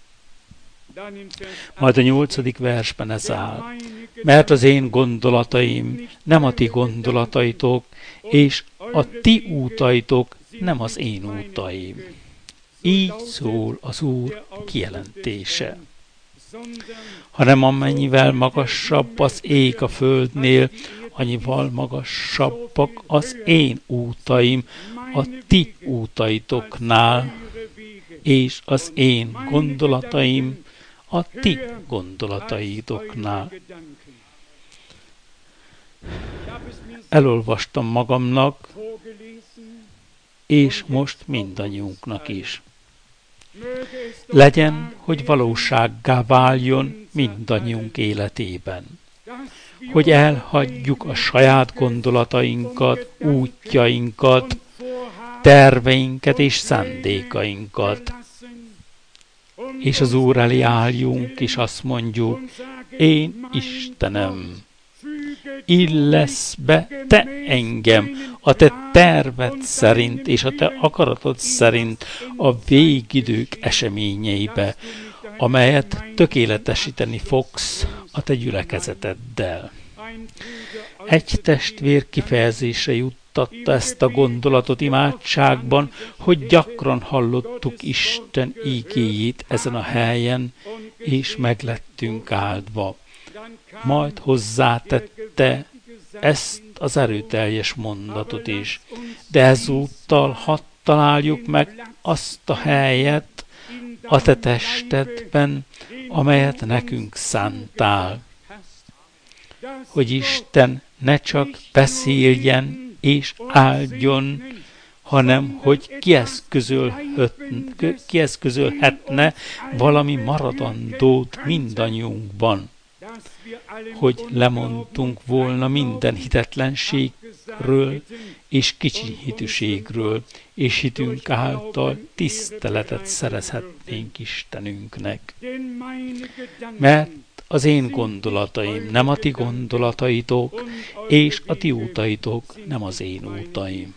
Majd a nyolcadik versben ez áll. Mert az én gondolataim nem a ti gondolataitok, és a ti útaitok nem az én útaim. Így szól az Úr kijelentése. Hanem amennyivel magasabb az ég a földnél, annyival magasabbak az én útaim a ti útaitoknál, és az én gondolataim a ti gondolataitoknál. Elolvastam magamnak, és most mindannyiunknak is. Legyen, hogy valósággá váljon mindannyiunk életében. Hogy elhagyjuk a saját gondolatainkat, útjainkat, terveinket és szándékainkat. És az Úr elé álljunk, és azt mondjuk, én Istenem, illesz be te engem a te terved szerint és a te akaratod szerint a végidők eseményeibe, amelyet tökéletesíteni fogsz a te gyülekezeteddel. Egy testvér kifejezésre juttatta ezt a gondolatot imádságban, hogy gyakran hallottuk Isten ígéjét ezen a helyen, és meglettünk áldva. Majd hozzátette ezt az erőteljes mondatot is, de ezúttal hadd találjuk meg azt a helyet a te testedben, amelyet nekünk szántál, hogy Isten ne csak beszéljen és áldjon, hanem hogy kieszközölhetne valami maradandót mindannyiunkban, hogy lemondtunk volna minden hitetlenségről és kicsinyhitűségről, és hitünk által tiszteletet szerezhetnénk Istenünknek. Mert az én gondolataim nem a ti gondolataitok, és a ti útaitok nem az én útaim.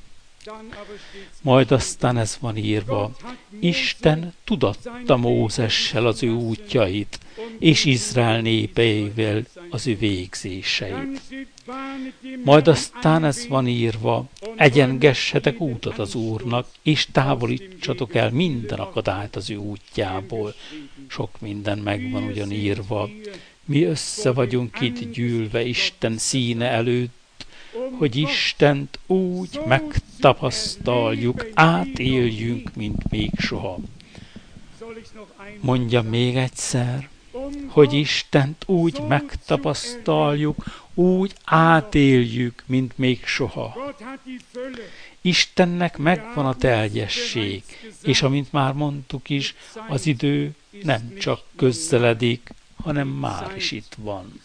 Majd aztán ez van írva, Isten tudatta Mózessel az ő útjait, és Izrael népeivel az ő végzéseit. Majd aztán ez van írva, egyengessetek útat az Úrnak, és távolítsatok el minden akadályt az ő útjából. Sok minden megvan ugyan írva. Mi össze vagyunk itt gyűlve Isten színe előtt, hogy Istent úgy megtapasztaljuk, átéljünk, mint még soha. Mondjam még egyszer, hogy Istent úgy megtapasztaljuk, úgy átéljük, mint még soha. Istennek megvan a teljesség, és amint már mondtuk is, az idő nem csak közeledik, hanem már is itt van.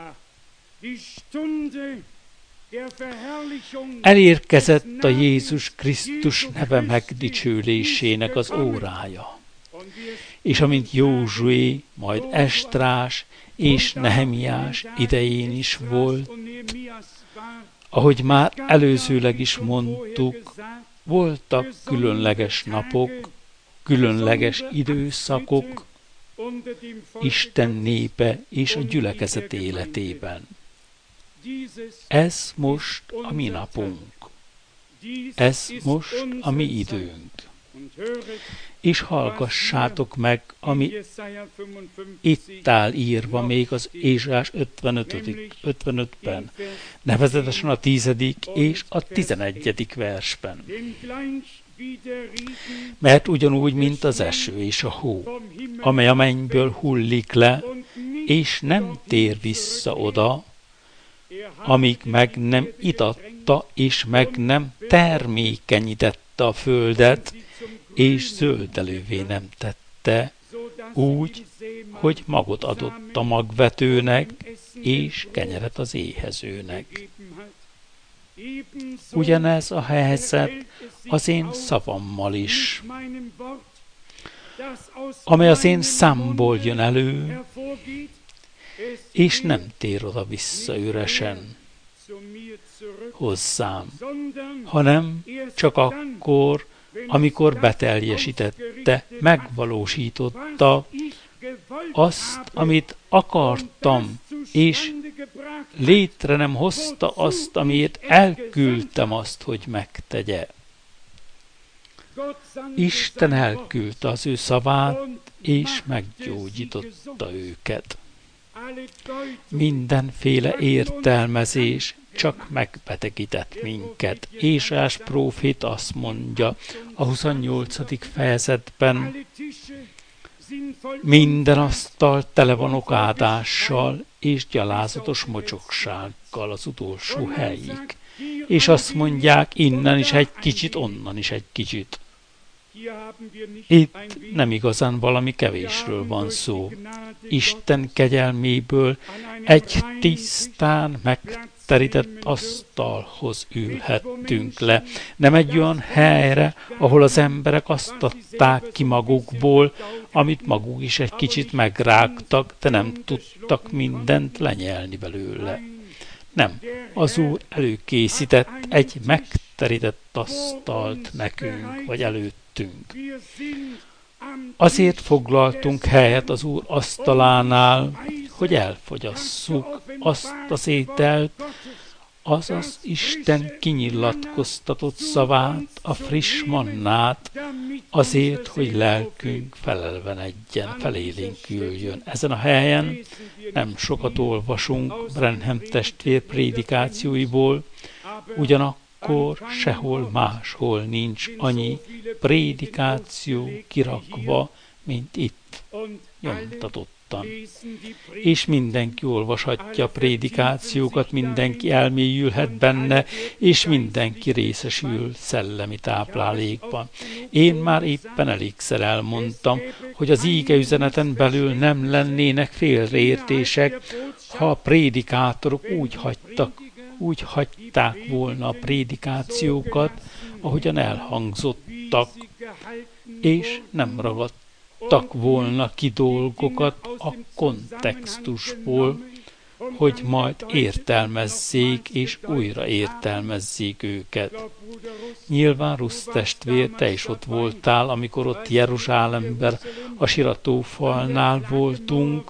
Elérkezett a Jézus Krisztus neve megdicsőlésének az órája. És amint Józsué, majd Esdrás és Nehemiás idején is volt, ahogy már előzőleg is mondtuk, voltak különleges napok, különleges időszakok Isten népe és a gyülekezet életében. Ez most a mi napunk. Ez most a mi időnk. És hallgassátok meg, ami itt áll írva még az Ézsaiás ötvenötben, nevezetesen a tizedik és a tizenegyedik versben. Mert ugyanúgy, mint az eső és a hó, amely a mennyből hullik le, és nem tér vissza oda, amíg meg nem itatta, és meg nem termékenyítette a földet, és zöldelővé nem tette, úgy, hogy magot adott a magvetőnek, és kenyeret az éhezőnek. Ugyanez a helyzet az én szavammal is, amely az én számból jön elő, és nem tér oda-vissza üresen hozzám, hanem csak akkor, amikor beteljesítette, megvalósította azt, amit akartam, és létre nem hozta azt, amiért elküldtem azt, hogy megtegye. Isten elküldte az ő szavát, és meggyógyította őket. Mindenféle értelmezés csak megbetegített minket. Ézsaiás prófét azt mondja a huszonnyolcadik fejezetben, Minden asztal tele van okádással és gyalázatos mocsoksággal az utolsó helyig. És azt mondják, innen is egy kicsit, onnan is egy kicsit. Itt nem igazán valami kevésről van szó. Isten kegyelméből egy tisztán megterített asztalhoz ülhettünk le. Nem egy olyan helyre, ahol az emberek azt adták ki magukból, amit maguk is egy kicsit megrágtak, de nem tudtak mindent lenyelni belőle. Nem, az Úr előkészített egy megterített asztalt nekünk, vagy előttünk. Azért foglaltunk helyet az Úr asztalánál, hogy elfogyasszuk azt az ételt, azaz Isten kinyilatkoztatott szavát, a friss mannát, azért, hogy lelkünk felelvenedjen, felélénküljön. Ezen a helyen nem sokat olvasunk Branham testvér prédikációiból, ugyanakkor sehol máshol nincs annyi prédikáció kirakva, mint itt, nyomtatottan. És mindenki olvashatja a prédikációkat, mindenki elmélyülhet benne, és mindenki részesül szellemi táplálékban. Én már éppen elégszer elmondtam, hogy az íge üzeneten belül nem lennének félreértések, ha a prédikátorok úgy hagytak, úgy hagyták volna a prédikációkat, ahogyan elhangzottak, és nem ragadtak volna ki dolgokat a kontextusból, hogy majd értelmezzék és újra értelmezzék őket. Nyilván Rusz testvér, te is ott voltál, amikor ott Jeruzsálemben a siratófalnál voltunk,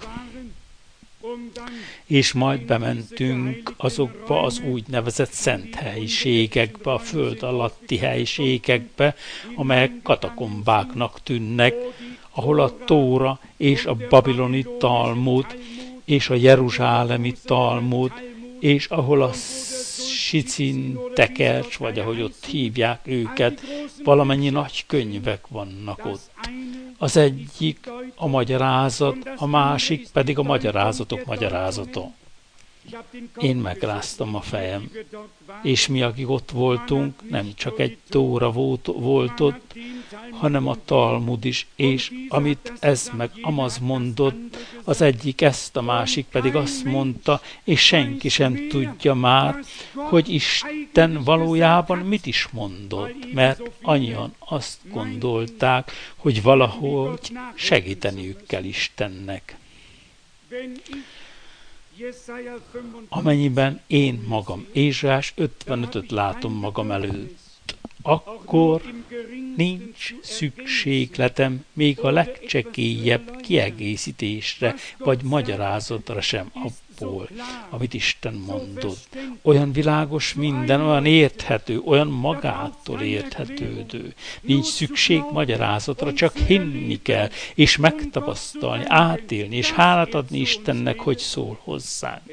és majd bementünk azokba az úgynevezett szent helyiségekbe, a föld alatti helyiségekbe, amelyek katakombáknak tűnnek, ahol a Tóra és a babiloni Talmud és a jeruzsálemi Talmud, és ahol a Sicin tekercs, vagy ahogy ott hívják őket, valamennyi nagy könyvek vannak ott. Az egyik a magyarázat, a másik pedig a magyarázatok magyarázata. Én megráztam a fejem, és mi, akik ott voltunk, nem csak egy Tóra volt, volt ott, hanem a Talmud is, és amit ez meg amaz mondott, az egyik ezt, a másik pedig azt mondta, és senki sem tudja már, hogy Isten valójában mit is mondott, mert annyian azt gondolták, hogy valahogy segíteniük kell Istennek. Amennyiben én magam Ézsaiás ötvenötöt látom magam előtt, akkor nincs szükségletem még a legcsekélyebb kiegészítésre vagy magyarázatra sem abból, amit Isten mondott. Olyan világos minden, olyan érthető, olyan magától érthetődő. Nincs szükség magyarázatra, csak hinni kell, és megtapasztalni, átélni, és hálát adni Istennek, hogy szól hozzánk.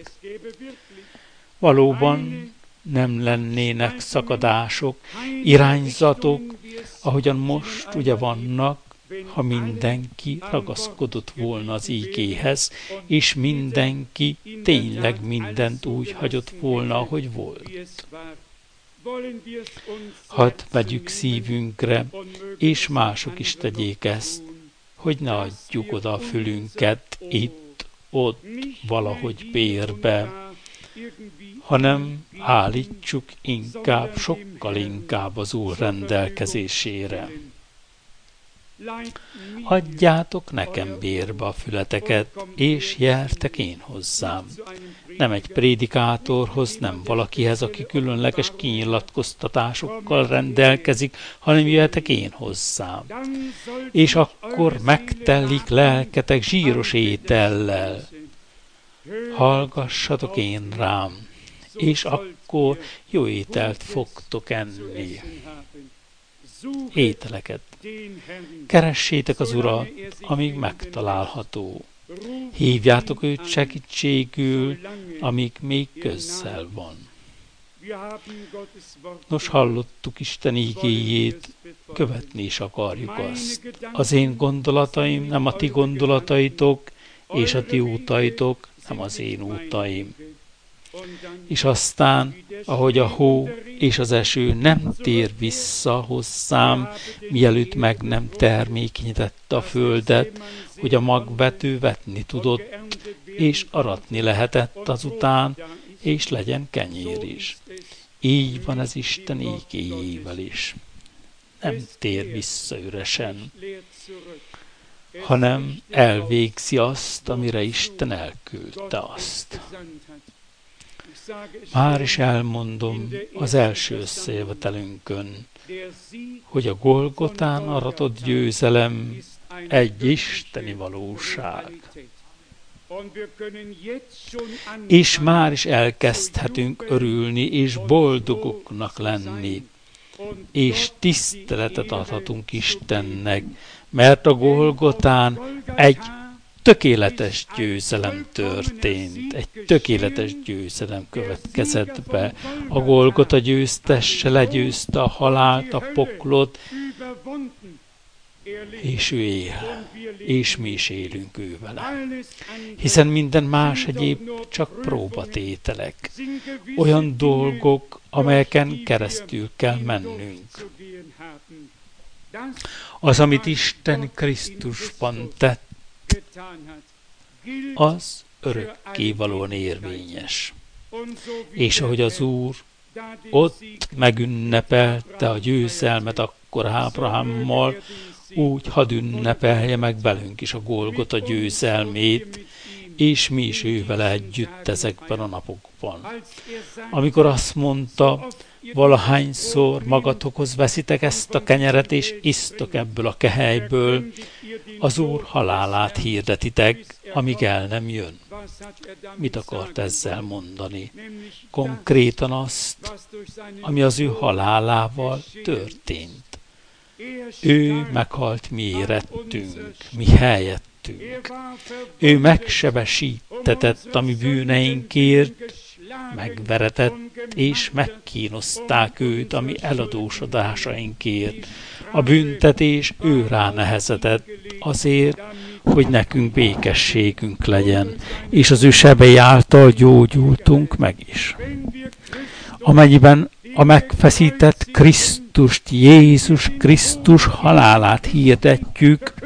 Valóban nem lennének szakadások, irányzatok, ahogyan most ugye vannak, ha mindenki ragaszkodott volna az ígéhez, és mindenki tényleg mindent úgy hagyott volna, ahogy volt. Hadd vegyük szívünkre, és mások is tegyék ezt, hogy ne adjuk oda a fülünket itt, ott, valahogy bérbe, hanem állítsuk inkább, sokkal inkább az Úr rendelkezésére. Adjátok nekem bérbe a fületeket, és jertek én hozzám. Nem egy prédikátorhoz, nem valakihez, aki különleges kinyilatkoztatásokkal rendelkezik, hanem jöhetek én hozzám. És akkor megtellik lelketek zsíros étellel. Hallgassatok én rám, és akkor jó ételt fogtok enni. Ételeket. Keressétek az Urat, amíg megtalálható. Hívjátok őt segítségül, amíg még közel van. Nos, hallottuk Isten ígéjét, követni is akarjuk azt. Az én gondolataim nem a ti gondolataitok, és a ti útaitok nem az én útaim. És aztán, ahogy a hó és az eső nem tér vissza hozzám, mielőtt meg nem termékenyítette a földet, hogy a magvető vetni tudott, és aratni lehetett azután, és legyen kenyér is. Így van ez Isten ígéjével is. Nem tér vissza üresen, hanem elvégzi azt, amire Isten elküldte azt. Már is elmondom az első összejövetelünkön, hogy a Golgotán aratott győzelem egy isteni valóság. És már is elkezdhetünk örülni és boldogoknak lenni, és tiszteletet adhatunk Istennek, mert a Golgotán egy tökéletes győzelem történt, egy tökéletes győzelem következett be. A Golgota győztesse legyőzte a halált, a poklot, és ő él, és mi is élünk ő vele. Hiszen minden más egyéb csak próbatételek, olyan dolgok, amelyeken keresztül kell mennünk. Az, amit Isten Krisztusban tett, az örökkévalóan érvényes. És ahogy az Úr ott megünnepelte a győzelmet akkor Ábrahámmal, úgy hadd ünnepelje meg velünk is a Golgota győzelmét, és mi is ővele együtt ezekben a napokban. Amikor azt mondta, valahányszor magatokhoz veszitek ezt a kenyeret, és isztok ebből a kehelyből, az Úr halálát hirdetitek, amíg el nem jön. Mit akart ezzel mondani? Konkrétan azt, ami az ő halálával történt. Ő meghalt mi érettünk, mi helyettünk. Ő megsebesítetett a mi bűneinkért, megveretett, és megkínozták őt a mi eladósodásainkért. A büntetés ő rá nehezedett azért, hogy nekünk békességünk legyen, és az ő sebei által gyógyultunk meg is. Amennyiben a megfeszített Krisztust, Jézus Krisztus halálát hirdetjük,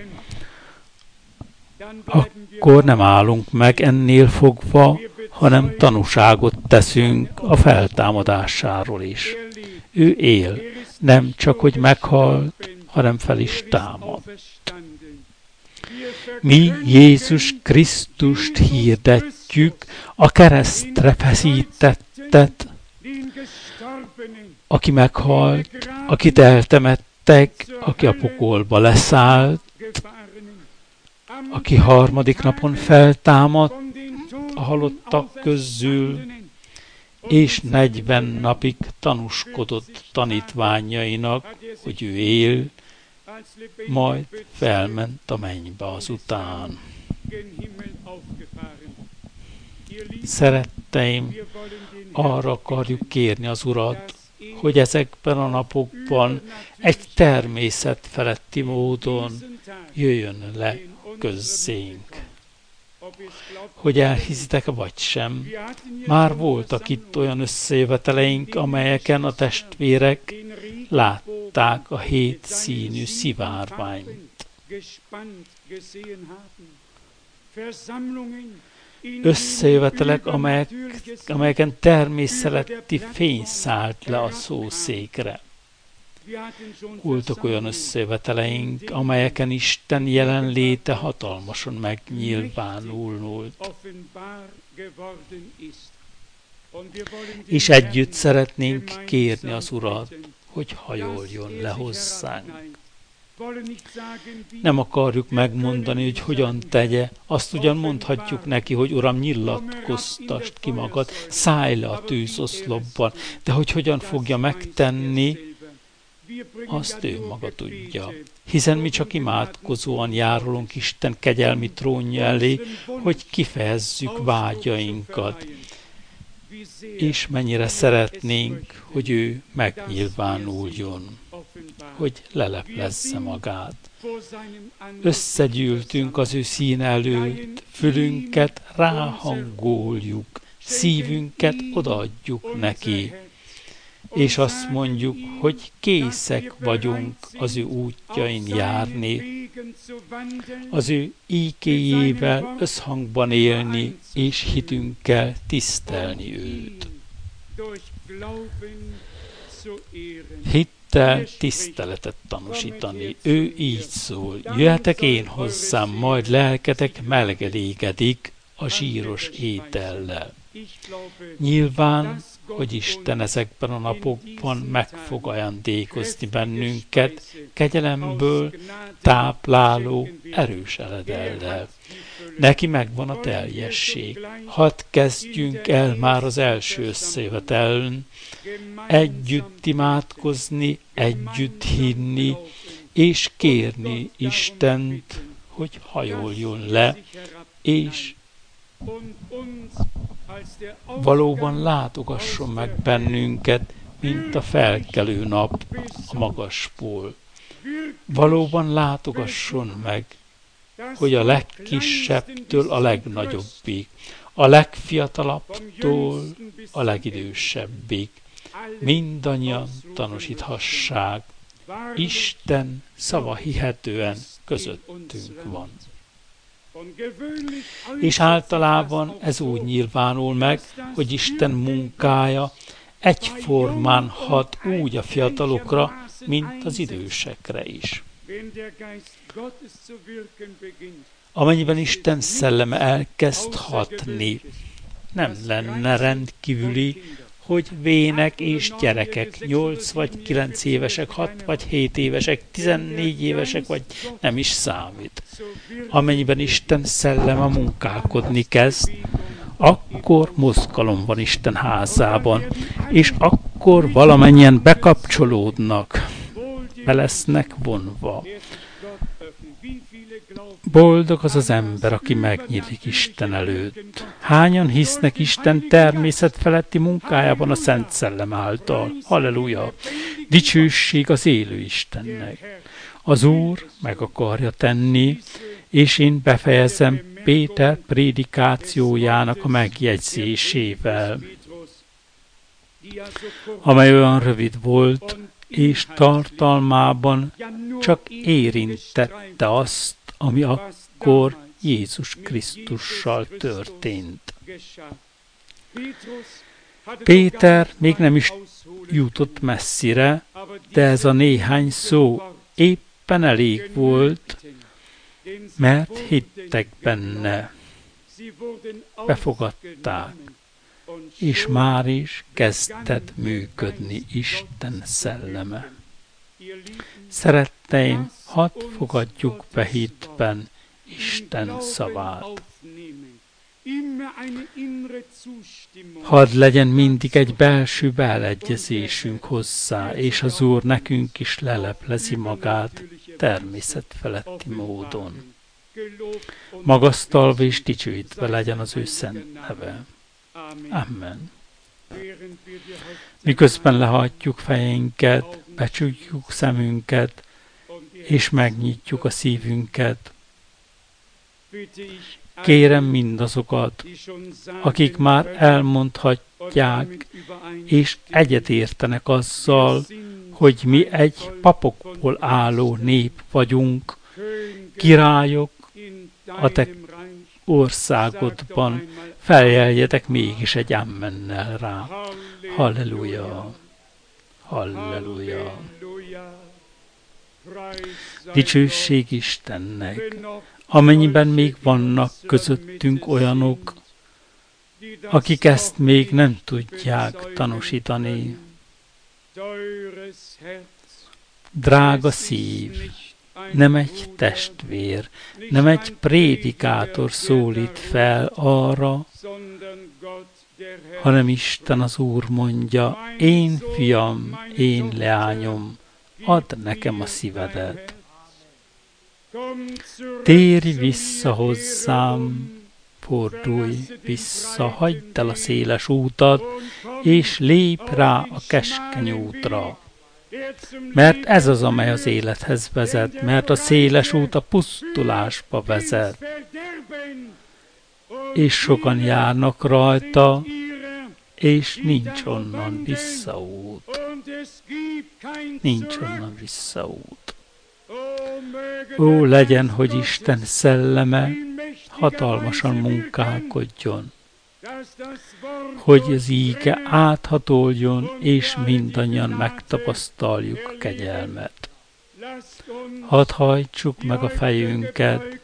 akkor nem állunk meg ennél fogva, hanem tanúságot teszünk a feltámadásáról is. Ő él, nem csak, hogy meghalt, hanem fel is támad. Mi Jézus Krisztust hirdetjük, a keresztre feszítettet, aki meghalt, akit eltemettek, aki a pokolba leszállt, aki harmadik napon feltámadt a halottak közül, és negyven napig tanúskodott tanítványainak, hogy ő él, majd felment a mennybe azután. Szeretteim, arra akarjuk kérni az Urat, hogy ezekben a napokban egy természet feletti módon jöjjön le közzénk. Hogy elhiszitek-e vagy sem, már voltak itt olyan összejöveteleink, amelyeken a testvérek látták a hét színű szivárványt. Összejövetelek, amelyek, amelyeken természeti fény szállt le a szószékre. Voltak olyan összejöveteleink, amelyeken Isten jelenléte hatalmasan megnyilvánult. És együtt szeretnénk kérni az Urat, hogy hajoljon le hozzánk. Nem akarjuk megmondani, hogy hogyan tegye, azt ugyan mondhatjuk neki, hogy Uram, nyilatkoztasd ki magad, szállj le a tűzoszlopban, de hogy hogyan fogja megtenni, azt ő maga tudja. Hiszen mi csak imádkozóan járulunk Isten kegyelmi trónja elé, hogy kifejezzük vágyainkat. és mennyire szeretnénk, hogy ő megnyilvánuljon, hogy leleplezze magát. Összegyűltünk az ő szín előtt, fülünket ráhangoljuk, szívünket odaadjuk neki, és azt mondjuk, hogy készek vagyunk az ő útjain járni, az ő ígéjével összhangban élni, és hitünkkel tisztelni őt. Hittel tiszteletet tanúsítani. Ő így szól, jöhetek én hozzám, majd lelketek melegedékedik a zsíros étellel. Nyilván, hogy Isten ezekben a napokban meg fog ajándékozni bennünket kegyelemből tápláló erős eledellel. Neki megvan a teljesség. Hadd kezdjünk el már az első összejöveteln, együtt imádkozni, együtt hinni, és kérni Istent, hogy hajoljon le, és valóban látogasson meg bennünket, mint a felkelő nap a magasból. Valóban látogasson meg, hogy a legkisebbtől a legnagyobbig, a legfiatalabbtól a legidősebbig mindannyian tanúsíthassák, Isten szava hihetően közöttünk van. És általában ez úgy nyilvánul meg, hogy Isten munkája egyformán hat úgy a fiatalokra, mint az idősekre is. Amennyiben Isten szelleme elkezd hatni, nem lenne rendkívüli, hogy vének és gyerekek, nyolc vagy kilenc évesek, hat vagy hét évesek, tizennégy évesek, vagy nem is számít. Amennyiben Isten szelleme munkálkodni kezd, akkor mozgalom van Isten házában, és akkor valamennyien bekapcsolódnak, be lesznek vonva. Boldog az az ember, aki megnyílik Isten előtt. Hányan hisznek Isten természet feletti munkájában a Szent Szellem által? Halleluja! Dicsőség az élő Istennek. Az Úr meg akarja tenni, és én befejezem Péter prédikációjának a megjegyzésével, amely olyan rövid volt, és tartalmában csak érintette azt, ami akkor Jézus Krisztussal történt. Péter még nem is jutott messzire, de ez a néhány szó éppen elég volt, mert hittek benne, befogadták, és már is kezdett működni Isten szelleme. Szeretteim, hadd fogadjuk be hitben Isten szavát. Hadd legyen mindig egy belső beleegyezésünk hozzá, és az Úr nekünk is leleplezi magát természetfeletti módon. Magasztalva és dicsőítve legyen az ő szent neve. Amen. Miközben lehajtjuk fejeinket, becsukjuk szemünket, és megnyitjuk a szívünket, kérem mindazokat, akik már elmondhatják, és egyetértenek azzal, hogy mi egy papokból álló nép vagyunk, királyok a te országodban, feljeljetek mégis egy ammennel rá. Halleluja! Halleluja! Dicsőség Istennek! Amennyiben még vannak közöttünk olyanok, akik ezt még nem tudják tanúsítani. Drága szív, nem egy testvér, nem egy prédikátor szólít fel arra, hanem Isten az Úr mondja, én fiam, én leányom, add nekem a szívedet. Térj vissza hozzám, fordulj vissza, hagyd el a széles útat, és lép rá a keskeny útra. Mert ez az, amely az élethez vezet, mert a széles út a pusztulásba vezet. És sokan járnak rajta, és nincs onnan visszaút. Nincs onnan visszaút. Ó, legyen, hogy Isten szelleme hatalmasan munkálkodjon, hogy az íge áthatoljon, és mindannyian megtapasztaljuk a kegyelmet. Hadd hajtsuk meg a fejünket,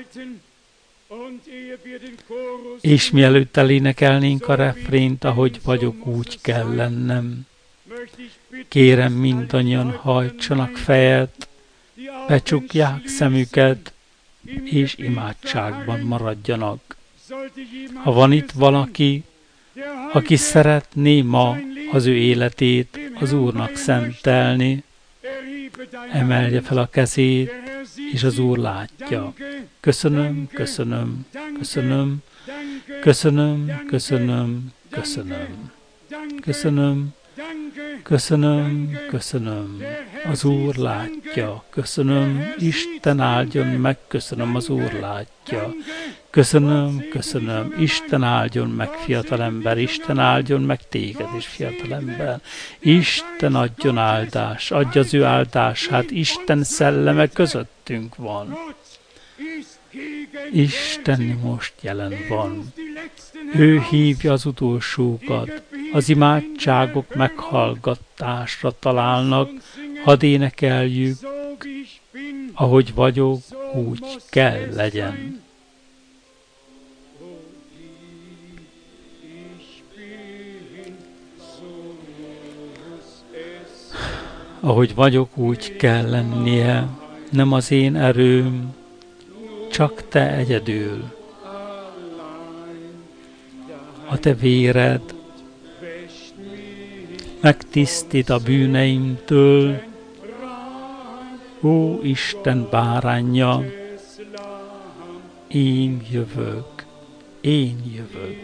és mielőtt elénekelnénk a refrént, ahogy vagyok, úgy kell lennem. Kérem, mindannyian hajtsanak fejet, becsukják szemüket, és imádságban maradjanak. Ha van itt valaki, aki szeretné ma az ő életét az Úrnak szentelni, emelje fel a kezét, és az Úr látja. Köszönöm, köszönöm, köszönöm, köszönöm, köszönöm, köszönöm, köszönöm, köszönöm, köszönöm, az Úr látja. Köszönöm, Isten áldjon meg, köszönöm, az Úr látja. Köszönöm, köszönöm, Isten áldjon meg, fiatalember, Isten áldjon meg téged is, fiatalember. Isten adjon áldás, adja az ő áldását, Isten szelleme közöttünk van. Isten most jelen van. Ő hívja az utolsókat, az imádságok meghallgatásra találnak, hadd énekeljük, ahogy vagyok, úgy kell legyen. Ahogy vagyok, úgy kell lennie, nem az én erőm, csak te egyedül. A te véred megtisztít a bűneimtől, ó Isten báránja, én jövök, én jövök.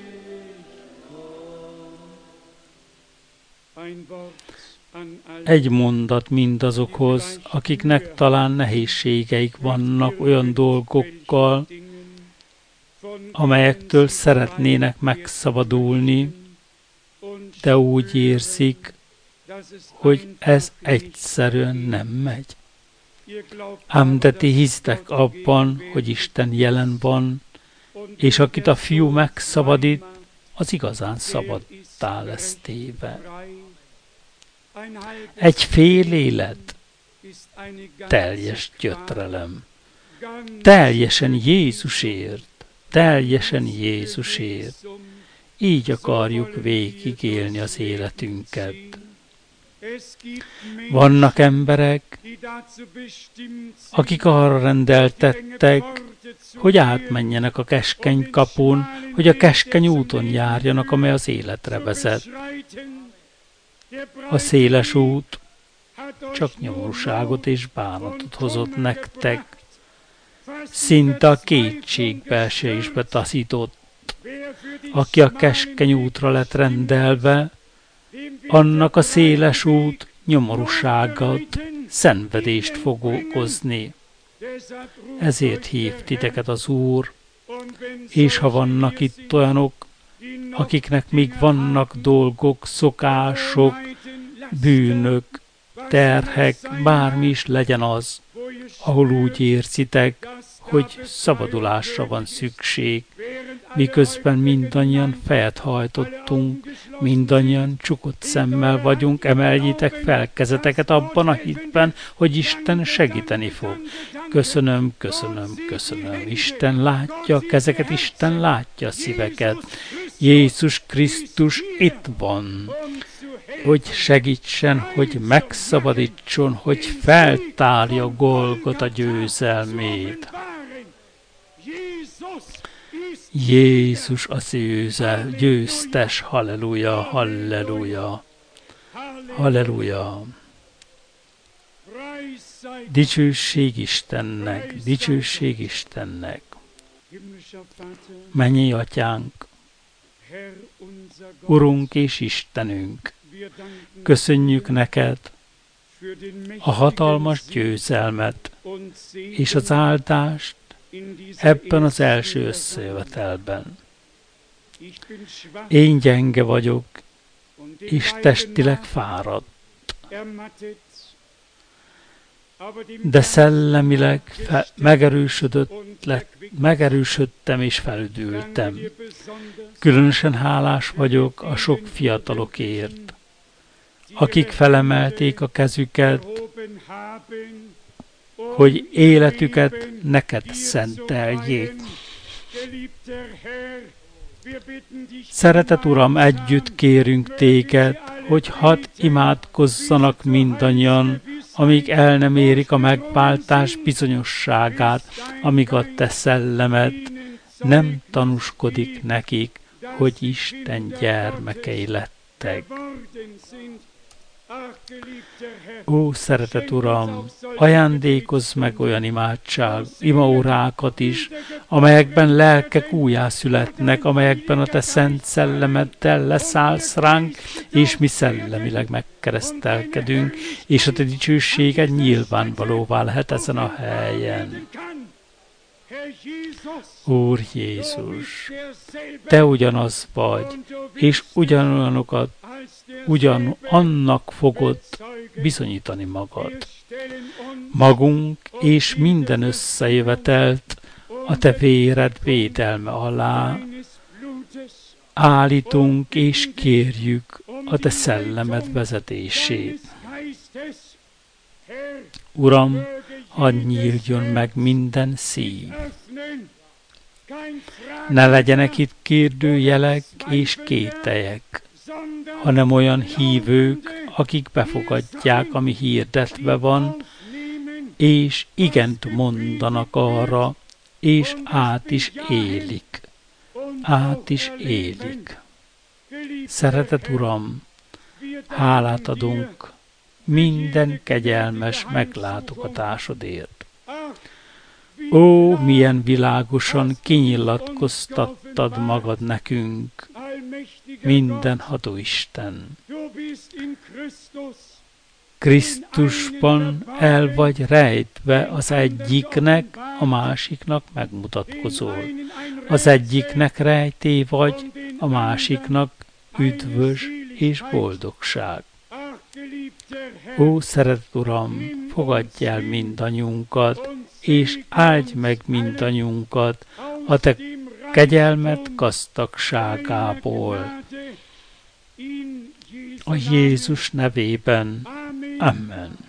Egy mondat mindazokhoz, akiknek talán nehézségeik vannak olyan dolgokkal, amelyektől szeretnének megszabadulni, de úgy érzik, hogy ez egyszerűen nem megy. Ám de ti hisztek abban, hogy Isten jelen van, és akit a Fiú megszabadít, az igazán szabaddá lesz téve. Egy fél élet, teljes gyötrelem, teljesen Jézusért, teljesen Jézusért. Így akarjuk végigélni az életünket. Vannak emberek, akik arra rendeltettek, hogy átmenjenek a keskeny kapun, hogy a keskeny úton járjanak, amely az életre vezet. A széles út csak nyomorúságot és bánatot hozott nektek. Szinte a kétségbeesésbe taszított. Aki a keskeny útra lett rendelve, annak a széles út nyomorúságot, szenvedést fog okozni. Ezért hív titeket az Úr, és ha vannak itt olyanok, akiknek még vannak dolgok, szokások, bűnök, terhek, bármi is legyen az, ahol úgy érzitek, hogy szabadulásra van szükség, miközben mindannyian fejet hajtottunk, mindannyian csukott szemmel vagyunk, emeljétek fel kezeteket abban a hitben, hogy Isten segíteni fog. Köszönöm, köszönöm, köszönöm. Isten látja a kezeket, Isten látja a szíveket. Jézus Krisztus itt van, hogy segítsen, hogy megszabadítson, hogy feltárja Golgota győzelmét. Jézus az őze, győztes, halleluja, halleluja, halleluja. Dicsőség Istennek, dicsőség Istennek. Mennyi Atyánk, Urunk és Istenünk, köszönjük neked a hatalmas győzelmet és az áldást ebben az első összejövetelben. Én gyenge vagyok, és testileg fáradt, de szellemileg fe- megerősödött lett, megerősödtem és felüdültem. Különösen hálás vagyok a sok fiatalokért, akik felemelték a kezüket, hogy életüket neked szenteljék. Szeretet Uram, együtt kérünk téged, hogy hadd imádkozzanak mindannyian, amíg el nem érik a megváltás bizonyosságát, amíg a te szellemed nem tanúskodik nekik, hogy Isten gyermekei lettek. Ó, szeretet Uram, ajándékozz meg olyan imádság, imaórákat is, amelyekben lelkek újjászületnek, amelyekben a te szent szellemeddel leszállsz ránk, és mi szellemileg megkeresztelkedünk, és a te dicsőséged nyilvánvalóvá lehet ezen a helyen. Úr Jézus, te ugyanaz vagy, és ugyanolyanokat ugyan annak fogod bizonyítani magad. Magunk és minden összejövetelt a te véred védelme alá állítunk és kérjük a te szellemed vezetését. Uram, hadd nyíljon meg minden szív. Ne legyenek itt kérdőjelek és kételyek, hanem olyan hívők, akik befogadják, ami hirdetve van, és igent mondanak arra, és át is élik. Át is élik. Szeretet Uram, hálát adunk minden kegyelmes meglátogatásodért. Ó, milyen világosan kinyilatkoztattad magad nekünk, mindenható Isten. Krisztusban el vagy rejtve, az egyiknek, a másiknak megmutatkozol. Az egyiknek rejtély vagy, a másiknak üdvös és boldogság. Ó, szeretett Uram, fogadj el mindannyiunkat, és áldj meg mindannyiunkat a te kegyelmed gazdagságából. A Jézus nevében. Amen.